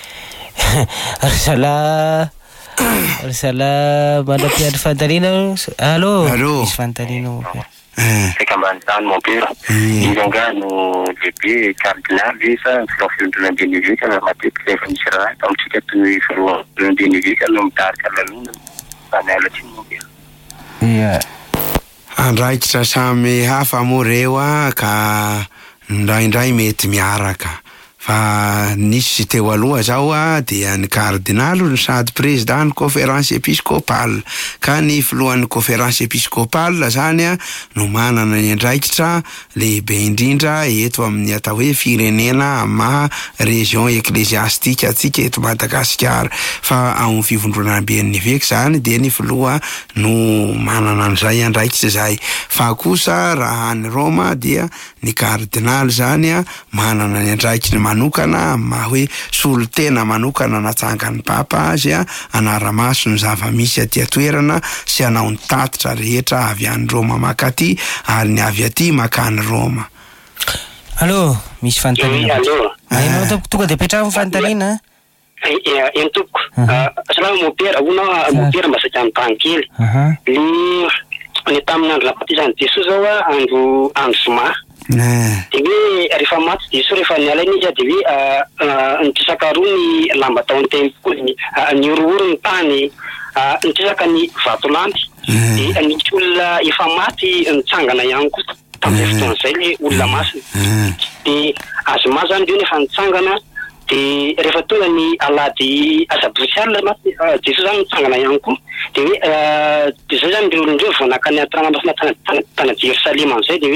Ry zala ry zala manam-piandry fantaniana. Allô? Allô? Misy fantaniana Mopera. Saika ambany tany Mopera. Izy angano lehibe cardinal isa filofiondrona Benevika matetika rehefa misy raha tamintsika toy ny filofiondrona Benevika no mitarika lalona any alatsiny Mopera. Ia. Andraikitra samy hafa moa reo a ka ndraindray mety miaraka. Fa nisy teo aloha zao a dia ny cardinal no sady président ny conférence épiscopale ka ny filohan'ny conférence épiscopale zany a no manana ny andraikitra lehibe indrindra eto amin'ny atao hoe firenena maha région ecclésiastique atsika eto Madagasikara. Fa ao fivondronana Benevika zany dia ny filoha no manana an'izay andraikitra zay. Fa kosa raha ny Roma dia ny cardinal zany a manana ny andraikitra manokana ma hoe solo tena manokana natsangany papa azy a anara-maso ny zava-misy aty atoerana sy anao ny tatitra rehetra avy any Roma makaty ary ny avy aty makany Roma. Allô, misy fantaniana. Allô. Ainao tonga dia petraha ny fantaniana? En toko. Salama Mopera, una Mopera masaka ny tany kely. Ny ny tamin'ny andro lapatizan'i Jesosy zao a andro andro zoma. Dia hoe rehefa maty Jesosy rehefa nialaina izy dia hoe nitrisaka roa ny lamba tao an-tempoly ny orooro ny tany nitrisaka ny vatolandy. Dia nisy olona efa maty nitsangana ihany koa tamin'izay fotoan'izay ilay olona masina. Dia azoma zany io nefa nitsangana. Dia rehefa tonga ny alady asabotsy alina Jesosy zany nitsangana ihany koa. Dia hoe dia zay zany ireo olondreo vao naka ny an-tranamasina tany Jerusalema amin'izay dia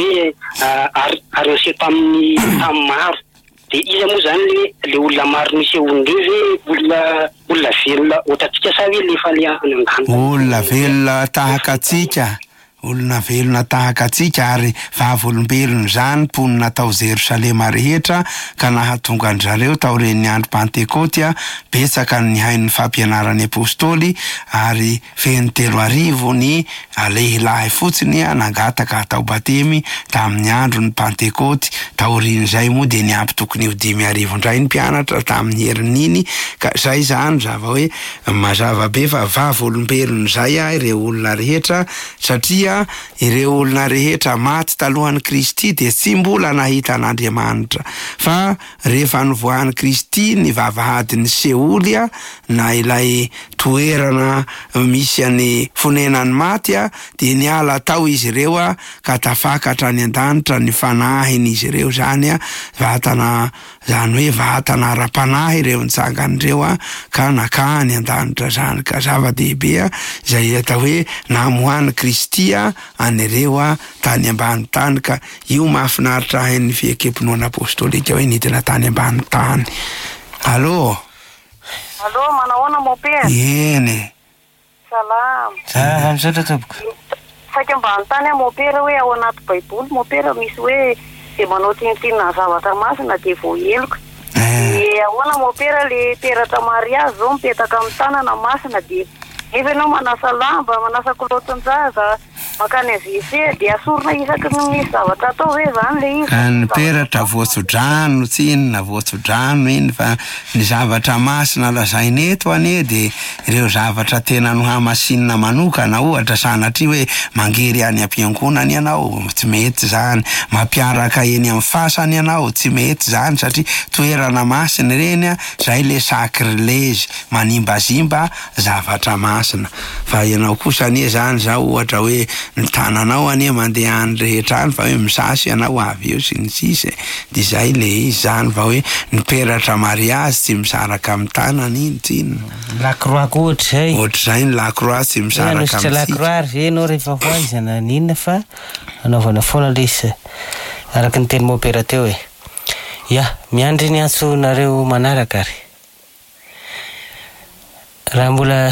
hoe ary niseho tamin'ny tamin'ny maro. Dia izy moa zany le olona maro nisy olondreo hoe olona olona velona ohatratsika sa hoe lefa le any an-dany. Olona velona tahaka atsika. Olona velona tahaka atsika ary vavolombelona zany mponina tao Jerusalema rehetra ka nahatonga an'zareo tao reny andro Pentecote a betsaka ny hain'ny fampianaran'ny apôstôly ary feno telo arivo ny lehilahy fotsiny nangataka atao batemy tamin'ny andro ny Pentecote taorin'izay moa dia niampy tokony ho dimy arivo indray ny mpianatra tamin'ny herin'iny ka zay zany zava hoe mazava be fa vavolombelona zay a ireo olona rehetra satria ireo olona rehetra maty talohan'ny Kristy dia tsy mbola nahita an'Andriamanitra fa rehefa nivoahan'i Kristy ny vavahadin'ny Seoly a na ilay toerana misy any fonenany maty a dia niala tao izy ireo a ka tafakatra ny an-danitra ny fanahiny izy ireo zany a vatana zany hoe vatana ara-panahy ireo nitsangan'ireo a ka nakany an-danitra zany ka zava-dehibe a izay atao hoe namohan'i Kristy a an'ireo a tany ambany tany ka io mahafinaritra hain'ny fiekepinoana apôstôlika hoe nidina tany ambany tany. Allô? Allô, manahoana Mopera? Eny. Salama. Salama misaotra tompoko. Saika ambany tany a Mopera hoe ao anaty baiboly Mopera misy hoe dia manao tinitinina zavatra masina dia voaheloka. Dia ahoana Mopera le peratra mariazy zao mipetaka amin'ny tanana masina dia efa ianao manasa lamba, manasa koloton-jaza, makany aviese dia asorina isaky ny misy zavatra atao hoe zany le izy. Ny peratra voatsodrano tsy inona voatsodrano iny fa ny zavatra masina lazainy eto ane dia ireo zavatra tena no hamasinina manokana ohatra sanatria hoe mangery any am-piangonana ianao tsy mety zany, mampiaraka eny amin'ny fasana ianao tsy mety zany satria toerana masina reny a zay le sacrilège manimbazimba zavatra masina. Fa ianao kosa anie zany zao ohatra hoe ny tananao anie mandeha any rehetra any fa hoe misasy ianao avy eo sy ny sisa dia zay le izy zany fa hoe ny peratra mariazy tsy misaraka amin'ny tanana iny tsy inona. Lacroix koa ohatra zay. Ohatra zay ny lacroix tsy misaraka amintsika. Lacroix ry enao rehefa hoaizana ninona fa anaovana foana lesy araka ny teny Mopera teo e. Ya, miandry ny antsonareo manaraka ry. Raha mbola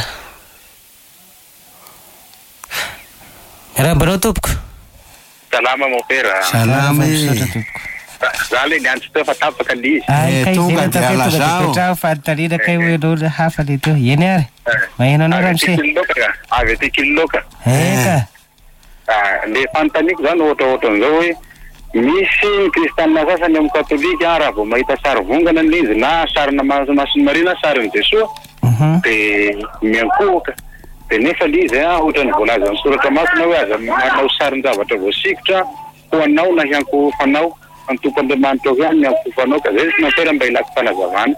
raha mbanao tompoko? Salama Mopera. Salama e. Zale ny andro teo fa tapaka lizy. Ay, tonga dia alazao. Fanontaniana kay hoe enao hafa le teo. Eny ary? Maheno anao ramose? Avy aty Kiloloka. Eka. Le fanontaniako zany ohatra ohatra an'izao hoe misy ny kristianina sasany amin'ny katolika raha vao mahita sary vongana izy na sarina Masony Maria na sarin'i Jesosy de miankohaka. De nefa izy a ohatrany voalaza amin'ny soratra masina hoe aza manao sarin-javatra voasikotra ho anao na hiankofanao amin'ny tompon'Andriamanitra ao ihany miankofanao ka zay natera mba ilaky fanazavana.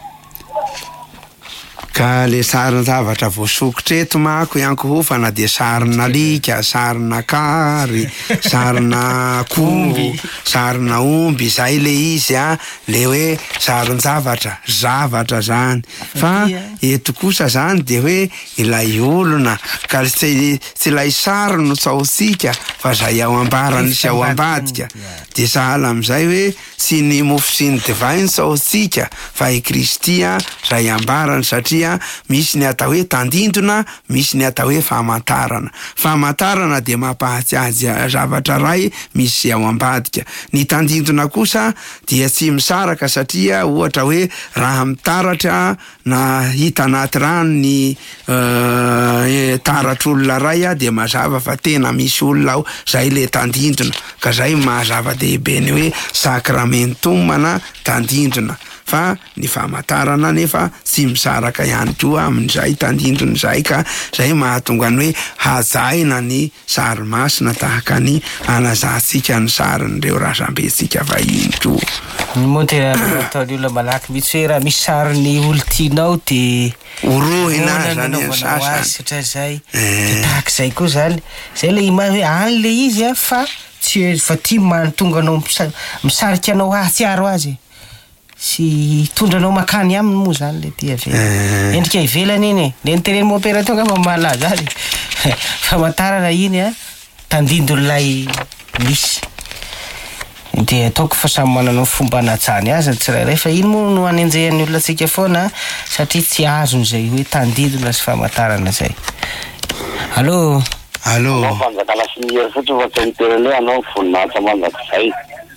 Ka le sarin-javatra voasokotra eto mako iankohofana de sarina alika, sarina kary, sarina komby, sarina omby, zay le izy a le hoe sarin-javatra, zavatra zany. Fa eto kosa zany de hoe ilay olona ka tsy tsy ilay sary no tsaotsika fa zay ao ambarany sy ao ambadika. De sahala am'izay hoe sy ny mofo sy ny divay no tsaotsika fa i Kristia zay ambarany satria misy ny atao hoe tandindona, misy ny atao hoe famantarana. Famantarana de mampahatsiazy zavatra ray misy ao ambadika. Ny tandindona kosa dia tsy misaraka satria ohatra hoe raha mitaratra na hita anaty rano ny uh, taratr'olona ray a de mazava fa tena misy olona ao, zay le tandindona. Ka zay mahazava-dehibe ny hoe sakramentomana tandindona. Fa ny famantarana nefa tsy misaraka ihany koa amin'izay tandindona izay ka zay mahatonga ny hoe hajaina ny sary masina tahaka ny anazantsika ny sarin'ireo razambetsika vahiny koa. Moa tena ataon'ny olona malaky mihitsy hoe raha misy sarin'ny olo tianao de orohina zany ny sasany satria zay de tahak'izay koa zany zay le ima hoe any le izy a fa tsy fa tia mahatonga anao misarika anao ahatsiaro azy si tondranao makany aminy moa zany le tia ve endrika ivelany iny le nitereny mopera tonga fa malaza azy famantarana iny a tandindon'ilay misy de ataoko fa samy manana fomba anatsany azy tsirairay fa iny moa no anenjehan'ny olona tsika foana satria tsy azon'izay hoe tandindona sy famantarana zay. Allô allô fanjakana sy ny hery fotsy fa tsy nitereny anao voninahitra manjak'izay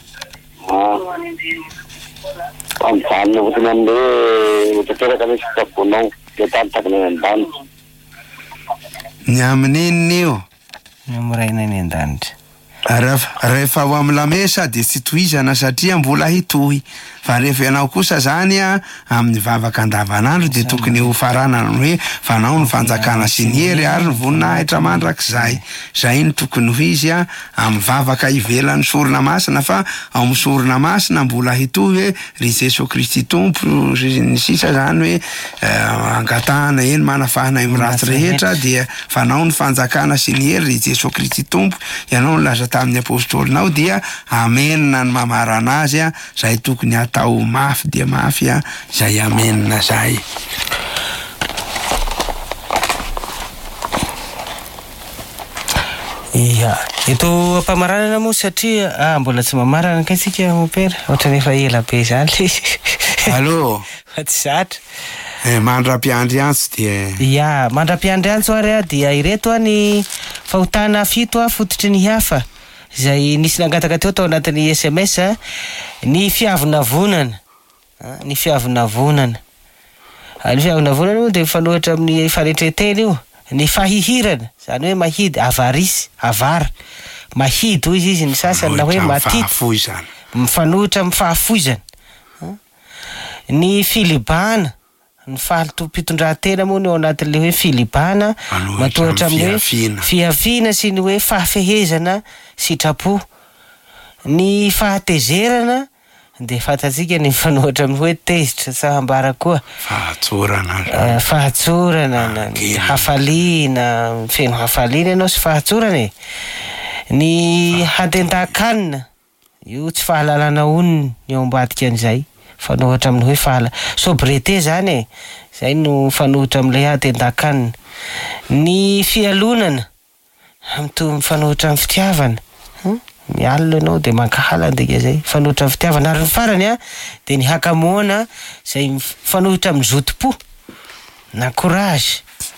am'izany ohatrany amin'le otateraka ny fitaponao de talitakany any an-danitra. Ny amin'ininy io amiraina any an-danitra rehefa ao amin'ny lamesa de tsy tohizana satria mbola hitohy fa rehefa ianao kosa zany a amin'ny vavaka andavanandro de tokony ho faranana hoe fanao ny fanjakana sy ny hery ary ny voninahitra mandrak'izay. Zay ny tokony ho izy a amin'ny vavaka ivelan'ny sorona masina fa ao amin'ny sorona masina mbola hitohy hoe ry Jesosy Kristy tompo ny sisa zany hoe angatahana eny manafahana amin'ny ratsy rehetra dia fanao ny fanjakana sy ny hery ry Jesosy Kristy tompo ianao ny laza tamin'ny apôstolinao dia amenina ny mamarana azy a zay tokony atao mafy dia mafy a zay amenina zay. Ia, ito ampamaranana moa satria ah mbola tsy mamarana kaitsika mopera ohatrany efa ela be zany le allô fa tsy zatra Eh, mandra-piandry antso dia ia mandra-piandry antso ary a dia ireto a ny fahotana fito a fototry ny hafa zay nisy nangataka teo tao anatin'ny S M S a ny fiavonavonana ny fiavonavonana ny fiavonavonana moa de mifanohitra amin'ny faretretena io ny fahihirana zany hoe mahidy avarisy avara mahidy hoy izy ny sasany na hoe matity mifanohitra amin'ny fahafoizana ny filibana ny fahalito-pitondran-tena moa ny ao anatin'le hoe filibana matohatra amin'ny hoe fiaviana sy ny hoe fahafehezana sitrapo. Ny fahatezerana de fatatsika ny mifanohatra amin'ny hoe tezitra sahambara koa fahatsorana fahatsorana hafaliana feno hafaliana ianao sy fahatsorana e. Ny hatentan-kanina io tsy fahalalana oniny ny ao ambadika an'izay fanohatra amin'ny hoe fahala sobriété zany e zay no fanohatra amin'ilay hatentan-kanina. Ny fialonana amito mifanohitra amin'ny fitiavana mialina ianao de mankahala ndika zay fanohitra amin'ny fitiavana ary ny farany a de ny hakamoana zay fanohitra amin'ny zotom-po na courage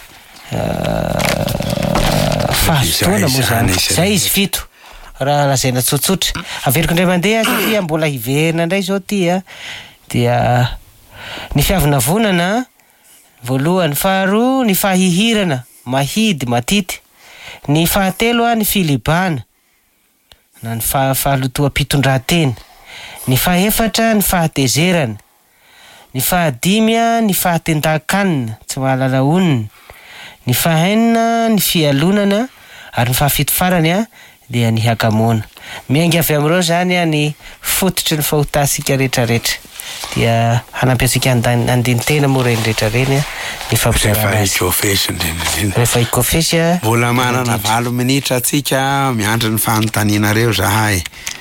fahazotoana moa zany zay izy fito raha lazaina tsotsotra averiko indray mandeha satria mbola hiverina indray zao ty a dia ny fiavonavonana voalohany, faharoa ny fahihirana mahidy matity, ny fahatelo a ny filibana, na ny fa- fahalotoam-pitondran-teny. Ny fahaefatra ny fahatezerana. Ny fahadimy a ny fahatendan-kanina tsy mahalala onina. Ny fahaenina ny fialonana ary ny fahafito farany a dia ny hakamoana. Miainga avy amin'ireo zany a ny fototry ny fahotasika rehetrarehetra. Dia hanampy antsika andan- andiny tena moa reny rehetra reny a ny fampizarana azy. Rehefa ikofesy a mbola manana valo minitra atsika miandry ny fanontanianareo zahay.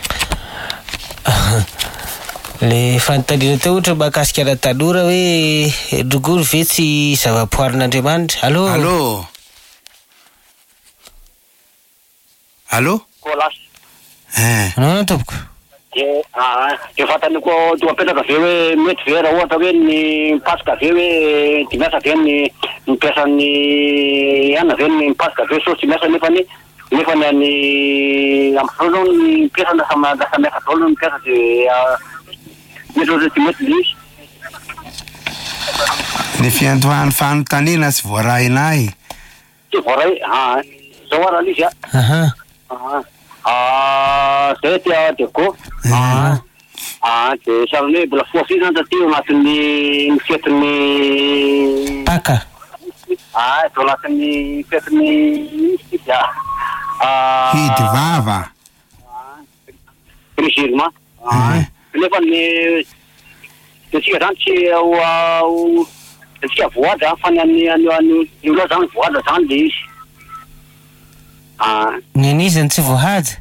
Le fanontaniana teo ohatra mahakasikana tanora hoe drogory ve tsy zava-poarin'Andriamanitra. Allô? Allô? Allô? Kolasy. Eh. Nanao tompoko? Dia ah dia fantaniko toa petraka ve hoe mety ve raha ohatra hoe ny mipasika ve hoe tsy miasa ve ny mpiasan'ny ana ve ny mipasika ve so tsy miasa nefa ny nefa ny any ampofono ny mpiasa lasa lasa miasa daholo ny mpiasa dia mety hoe tsy mety izy. Ny fiantohany fanontaniana sy voarahinay. Tsy voaray ah zao ara izy a. Aha. Ah ah zay tia dia ko. Ah ah dia sarany mbola foafy zany taty anatin'ny ny fetin'ny Paka. ah tao anatin'ny fetin'ny ah Hidy vava. Musulman. Ah nefa ny tsika zany tsy ao tsika voada fa ny any any olo zany voada zany le izy. Ah Nenizany tsy voahaja.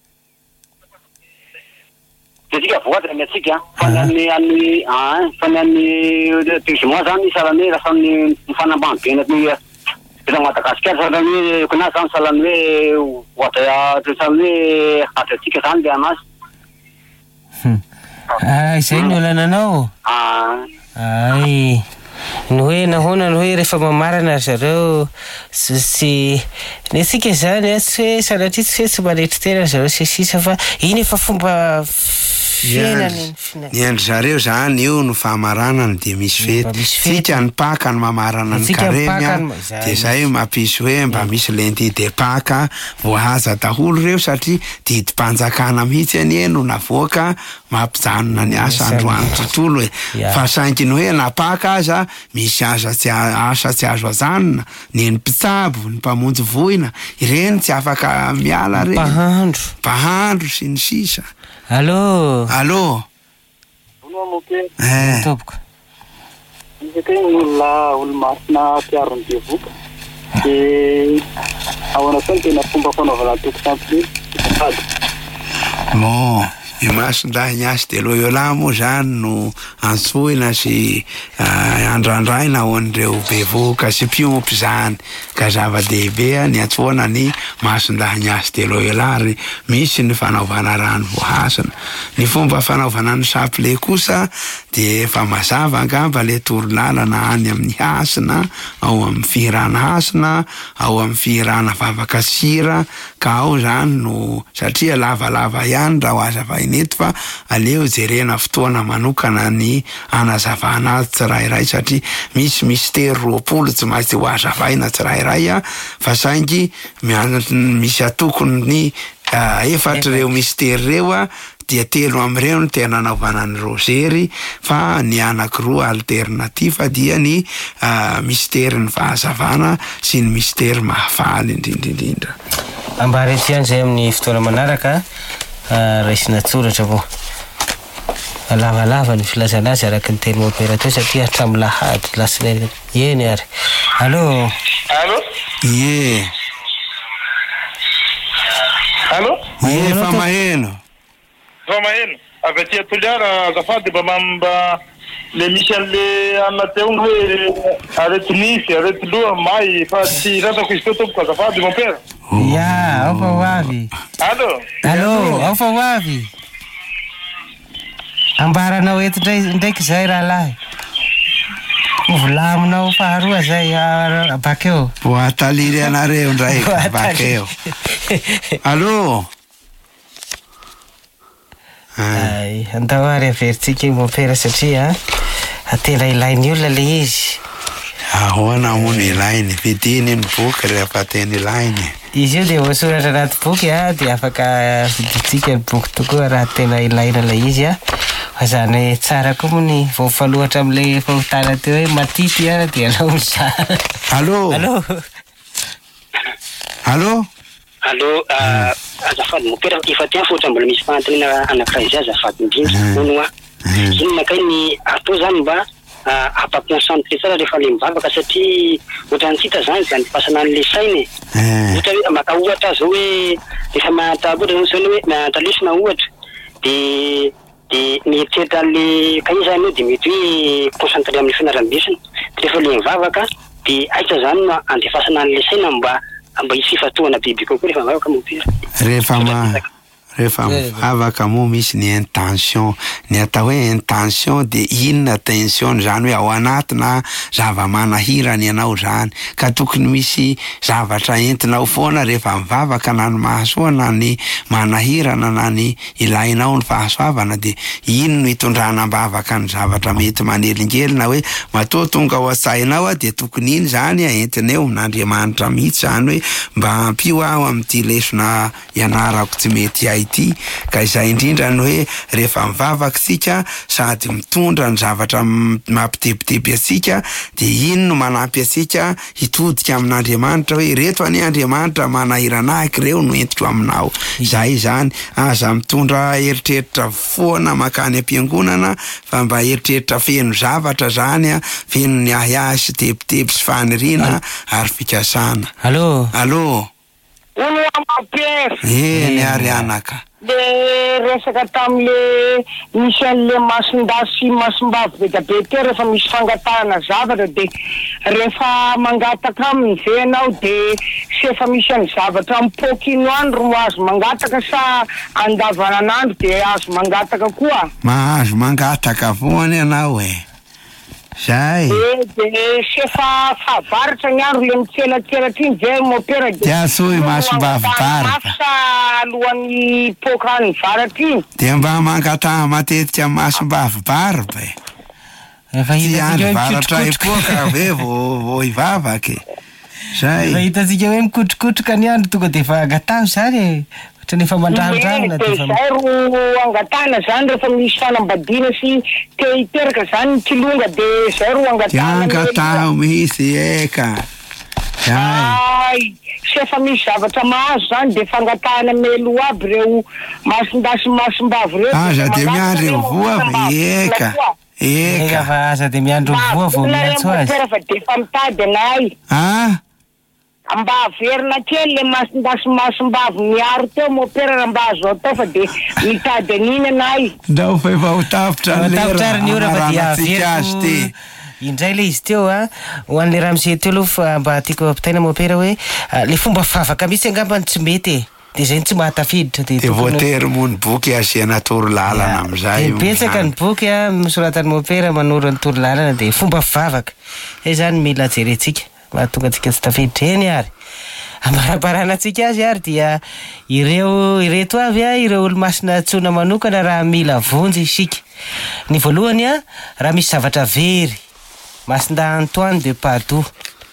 tsika voada ny atsika fa ny any any ah fa ny any pizmoa zany sarany lasa ny fanambany bena ny ila Madagasikara sarany kuna zany sarany hoe voada sarany hoe atratsika zany le anazy. Ah, izay ny olananao. Ah Ay, ny hoe nahoana ny hoe rehefa mamarana zareo sy sy ny antsika zany a tsy hoe sanatria tsy hoe tsy manetry tena zareo sy sisa fa iny efa fomba fiainany. Ny endry zareo zany io no fahamaranany dia misy fety. Tsika ny paka ny mamarana ny kareny dia zay mampisy hoe mba misy lendi de paka voahaza daholo reo satria didim-panjakana mihitsy any eno navoaka mampijanona ny asa androany tontolo e. Fa saingy ny hoe na paka aza misy asa tsy asa tsy azo ajanona ny ny mpitsabo ny mpamonjy voina ireny tsy afaka miala reny. Pahandro. Pahandro sy ny sisa. Allô? Allô? Bonjour mon père. Eh. Tompoko. Misy teny olona olo-masina mpiaro ny devoka. Dia ao anatiny tena fomba fanaovana tokotampo Bon, i mason-drahy ny asy de Loyola moa zany no antsoina sy andrandraina ho an'ireo bevoka sy mpiompy zany ka zava-dehibe ny antsoina ny mason-drahy ny asy de Loyola ary misy ny fanaovana rano voasana. Ny fomba fanaovana ny saple kosa de efa mazava angamba le torolalana any amin'ny hasina, ao amin'ny fihirana hasina, ao amin'ny fihirana vavaka sira ka ao zany no satria lavalava ihany raha ho azavaina eto fa aleo jerena fotoana manokana ny anazavana azy tsirairay satria misy mystera roapolo tsy maintsy ho azavaina tsirairay a fa saingy misy atokony ny efatra reo mystera reo a dia telo am'ireo no tena anaovana ny rozery fa ny anankiroa alternativa dia ny mystera ny fahazavana sy ny mystera mahafaly indrindraindrindra. Ambara ety ihany zay amin'ny fotoana manaraka raisina tsoratra vo lavalava ny filazana azy araky ny teny opérateur satria hatramin'ny lahady lasinainy eny ary. Allô? Allô? Ie. Allô? Ie fa maheno. Fa maheno. Avy aty Toliara azafady mba mamba le misy an'le anateo hoe arety nify arety loha may fa tsy ratako izy teo tompoko azafady mon père. Ya, ao fa ho avy. Allô? Allô, ao fa ho avy. Ambaranao eto ndraiky zay rahalahy. Volaminao faharoa zay bakeo. Voataliry anareo ndray bakeo. Allô? Ay, andao ary averitsika io mon père satria atena ilainy olona le izy. ahoana moa no ilainy vidiny ny boky rehefa teny ilainy. Izy io dia voasoratra anaty boky a dia afaka viditsika ny boky tokoa raha tena ilaina ilay izy a. Fa zany hoe tsara koa moa ny voafalohatra amin'ilay fahotana teo hoe matity a dia alao mizaha. Allô? Allô? Allô? Allô, azafady mopera efa ty foatra mbola misy fanontaniana anankiray izay azafady indrindra nonoa. Inona kay ny atao zany mba ampaconcentré tsara rehefa le mivavaka satria ohatrany tsita zany dia anipasana an'le sainy. Ohatra hoe maka ohatra zao hoe rehefa mahatabotra zany hoe mahatalesina ohatra dia dia mieritretra an'le kay zany dia mety hoe concentré amin'ny fianaram-besiny. Rehefa le mivavaka dia aitra zany no andefasana an'le saina mba mba hisy fatoana biby kokoa rehefa mivavaka mopera. Rehefa ma rehefa mivavaka moa misy ny intention, ny atao hoe intention dia inona tension zany hoe ao anatina zava-manahirana ianao zany ka tokony misy zavatra entinao foana rehefa mivavaka na ny mahasoa na ny manahirana na ny ilainao ny fahasoavana dia ino no hitondrana mbavaka ny zavatra mety manelingelina hoe matoa tonga ao an-tsainao dia tokony iny zany entineo n'Andriamanitra mihitsy zany hoe mba ampio aho amin'ity lesona ianarako tsy mety ay ity ka izay indrindra ny hoe rehefa mivavaka sika sady mitondra ny zavatra mampitebiteby asika dia ino no manampy asika hitodika amin'Andriamanitra hoe reto any Andriamanitra manahiranaky ireo no entiko aminao. Izay zany aza mitondra eritreritra foana makany am-piangonana fa mba eritreritra feno zavatra zany a feno ny ahiahy sy tebiteby sy faniriana ary fikasana. Allô? Allô? Uno amapera. Eh, ny ary anaka. De resaka tamile misy an'le masindasy masimbavy be da be teo rehefa misy fangatahana zavatra de rehefa mangataka aminy ve ianao de sy efa misy any zavatra mipoky ino andro no azo mangataka sa andavananandro de azo mangataka koa? Mahazo mangataka foana ianao e. Zay. E de sy efa favaritra ny andro le mitselatselatra iny ve mopera de dia soy masimbavy baraka sa alohan'ny pokany varatra iny dia mba mangataha matetika masimbavy baraka e. Efa Tsy andro hitantsika varatra ipoka ve vo hivavaka e. Zay. Efa hitantsika hoe mikotrokotroka ny andro tonga dia efa angataha zany e. Ohatrany efa mandranodrano de zay ro angatahana zany rehefa misy fanambadiana sy te hiteraka zany ny kilonga de zay ro angatahana. Dia angataha mihitsy eka. Ay, sy efa misy zavatra mahazo zany de fangatahana melo aby reo masindasy masimbavy reo. Aza dia miandry ny voa ve eka. Eka fa aza dia miandry ny voa vao miantso azy. Fa de efa mitady anay. Ah? Mba averina kely le masindasy masimbavy miaro teo mopera raha mba azo atao fa de mitady an'iny anay. Ndao fa efa ho tapitra ny lera ny ora fa dia arantsika azy ty. Indray le izy teo a ho an'le raha misy teo aloha fa mba tiako ampitaina mopera hoe le fomba favaka misy angambany tsy mety e. Dia zay tsy mahatafiditra dia voatery moa ny boky asiana torolalana amin'izay. Betsaka ny boky a misoratany mopera manoro ny torolalana dia fomba vavaka zay zany mila jerentsika mahatonga antsika tsy tafiditra eny ary. Ambarabarana antsika azy ary dia ireo ireto avy a ireo olo-masina tsona manokana raha mila vonjy isika. Ny voalohany a raha misy zavatra very Masinda Antoine de Padoue.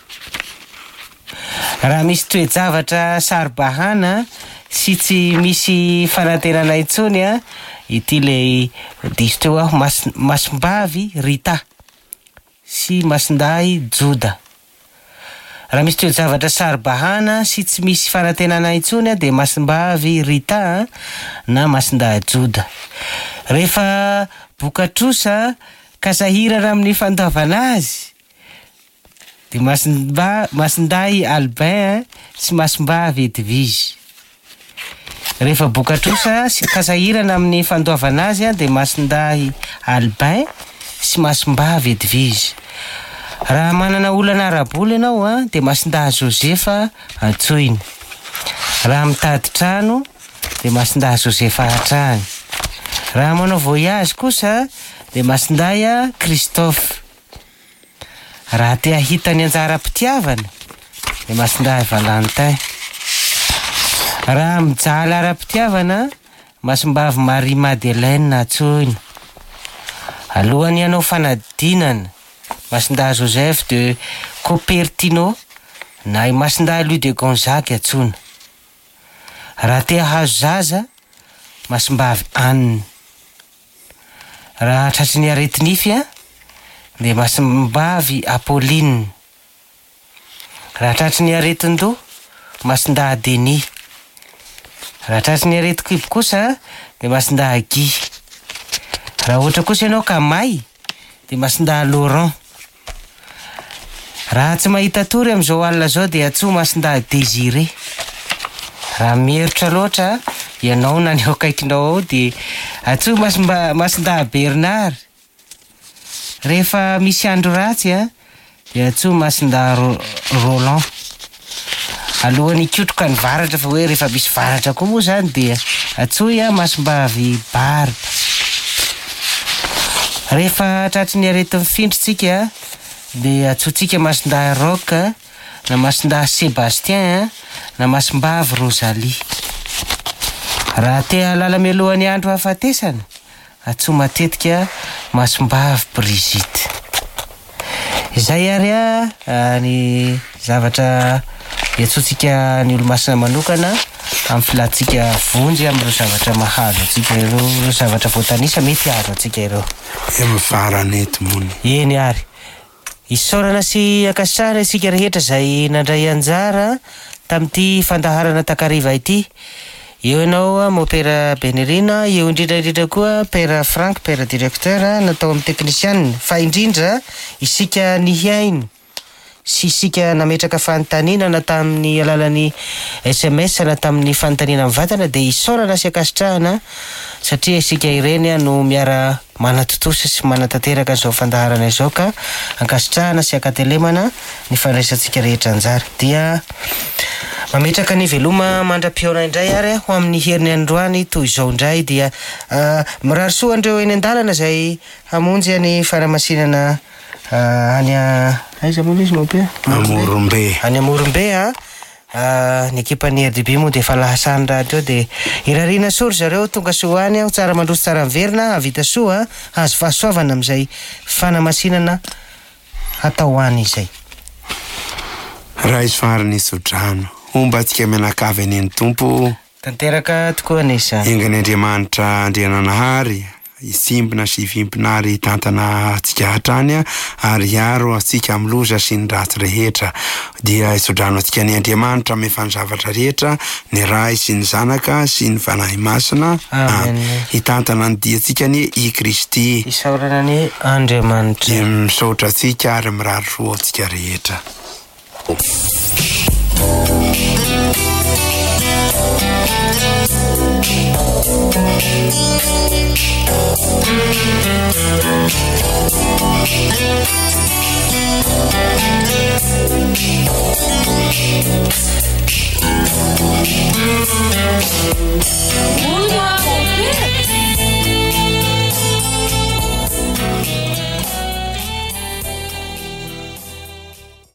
Raha misy toe-javatra saribahana sy tsy misy fanantenana intsony a ity le diso teo aho Masimbavy Rita sy Masinday Joda. Raha misy toe-javatra saribahana sy tsy misy fanantenana intsony a de Masimbavy Rita na Masinday Joda. Rehefa bokatrosa ka sahirana amin'ny fandavana azy de Masimba Masinday Albin sy Masimbavy Edwige. Rehefa bokatrosa ka sahirana amin'ny fandavana azy de Masinday Albin sy Masimbavy Edwige. Raha manana olana araboly ianao a de Masinday Josefa Antsoina. Raha mitady trano de Masinday Josefa Hatrany. Raha manao voyage kosa de Masinday Christophe. Raha te hahita ny anjara-pitiavana de Masinday Valentin. Raha mijaly ara-pitiavana Masimbavy Marie Madeleine Antsoina. Alohany ianao fanadinana Masinday Joseph de Cupertino na i Masindahy Louis de Gonzague atsona. Raha te hahazo zaza, Masimbavy Anne. Raha tratry ny aretinify a, de Masimbavy Apolline. Raha tratry ny aretin-doha, Masindahy Denis. Raha tratry ny areti-kibo kosa de Masindahy Guy. Raha ohatra kosa ianao ka may, de Masindahy Laurent. Raha tsy mahita tory am'izao alina zao de atsoa Masindahy Désiré. Raha mierotra loatra ianao na ny ao akaikinao ao de atsoa Masimba- Masindahy Bernard. Rehefa misy andro ratsy a de atsoa Masindahy Ro- Roland. Alohan'ny ikotroka ny varatra fa hoe rehefa misy varatra koa moa zany de atsoa Masimbavy Barbe. Rehefa tratry ny aretin'ny findrotsika de atsotsika Masindahy Rock na Masindahy Sébastien na Masimbavy Rosalie. Raha te halala mialohan'ny andro hafatesana, atsoa matetika Masimbavy Brigitte. Izay ary a ny zavatra iatsotsika ny olo-masina manokana amin'ny filatsika vonjy amin'ireo zavatra mahazo atsika ireo, ireo zavatra voatanisa mety hazo atsika ireo. E mifarany eto mony. Eny ary. Isaorana sy akasara isika rehetra zay nandray anjara tamin'ity fandaharana takariva ity. Eo ianao Mopera Benirina, eo indrindraindrindra koa Père Frank, Père Directeur, natao amin'ny technicienne, fa indrindra isika nihainy sy isika nametraka fanontaniana tamin'ny alalan'ny S M S na tamin'ny fanontaniana mivantana de isaorana sy akasitrahana satria isika ireny no miara manatotosa sy manatanteraka zao fandaharana izao ka ankasitrahana sy akatelemana ny fandraisantsika rehetra anjara. Dia mametraka ny veloma mandra-piona indray ary ho amin'ny heriny androany toy izao indray dia uh, mirary soa andreo eny an-dalana zay hamonjy any faramasinana uh, any aiza moa izy Mopea? Amorombe. Any Amorombe a uh, ny ekipan'ny R D B moa de fa lahasany rahateo de irarina sory zareo tonga soa any aho tsara mandroso tsara miverina avita soa azo fahasoavana amin'izay fanamasinana atao any izay. Raha izy farany isodrano omba atsika menakavy any ny tompo tanteraka tokoa nesa Engan'Andriamanitra Andriananahary isimbina sy vimpinary tantana atsika hatrany ary aro atsika amloza sy ny ratsy rehetra dia isodrano atsika ny Andriamanitra mefany zavatra rehetra ny ray sy ny zanaka sy ny fanahy masina hitantana ny diatsika ny i Kristy isaorana ny Andriamanitra dia misaotra atsika ary mirary roa atsika rehetra. Thank you.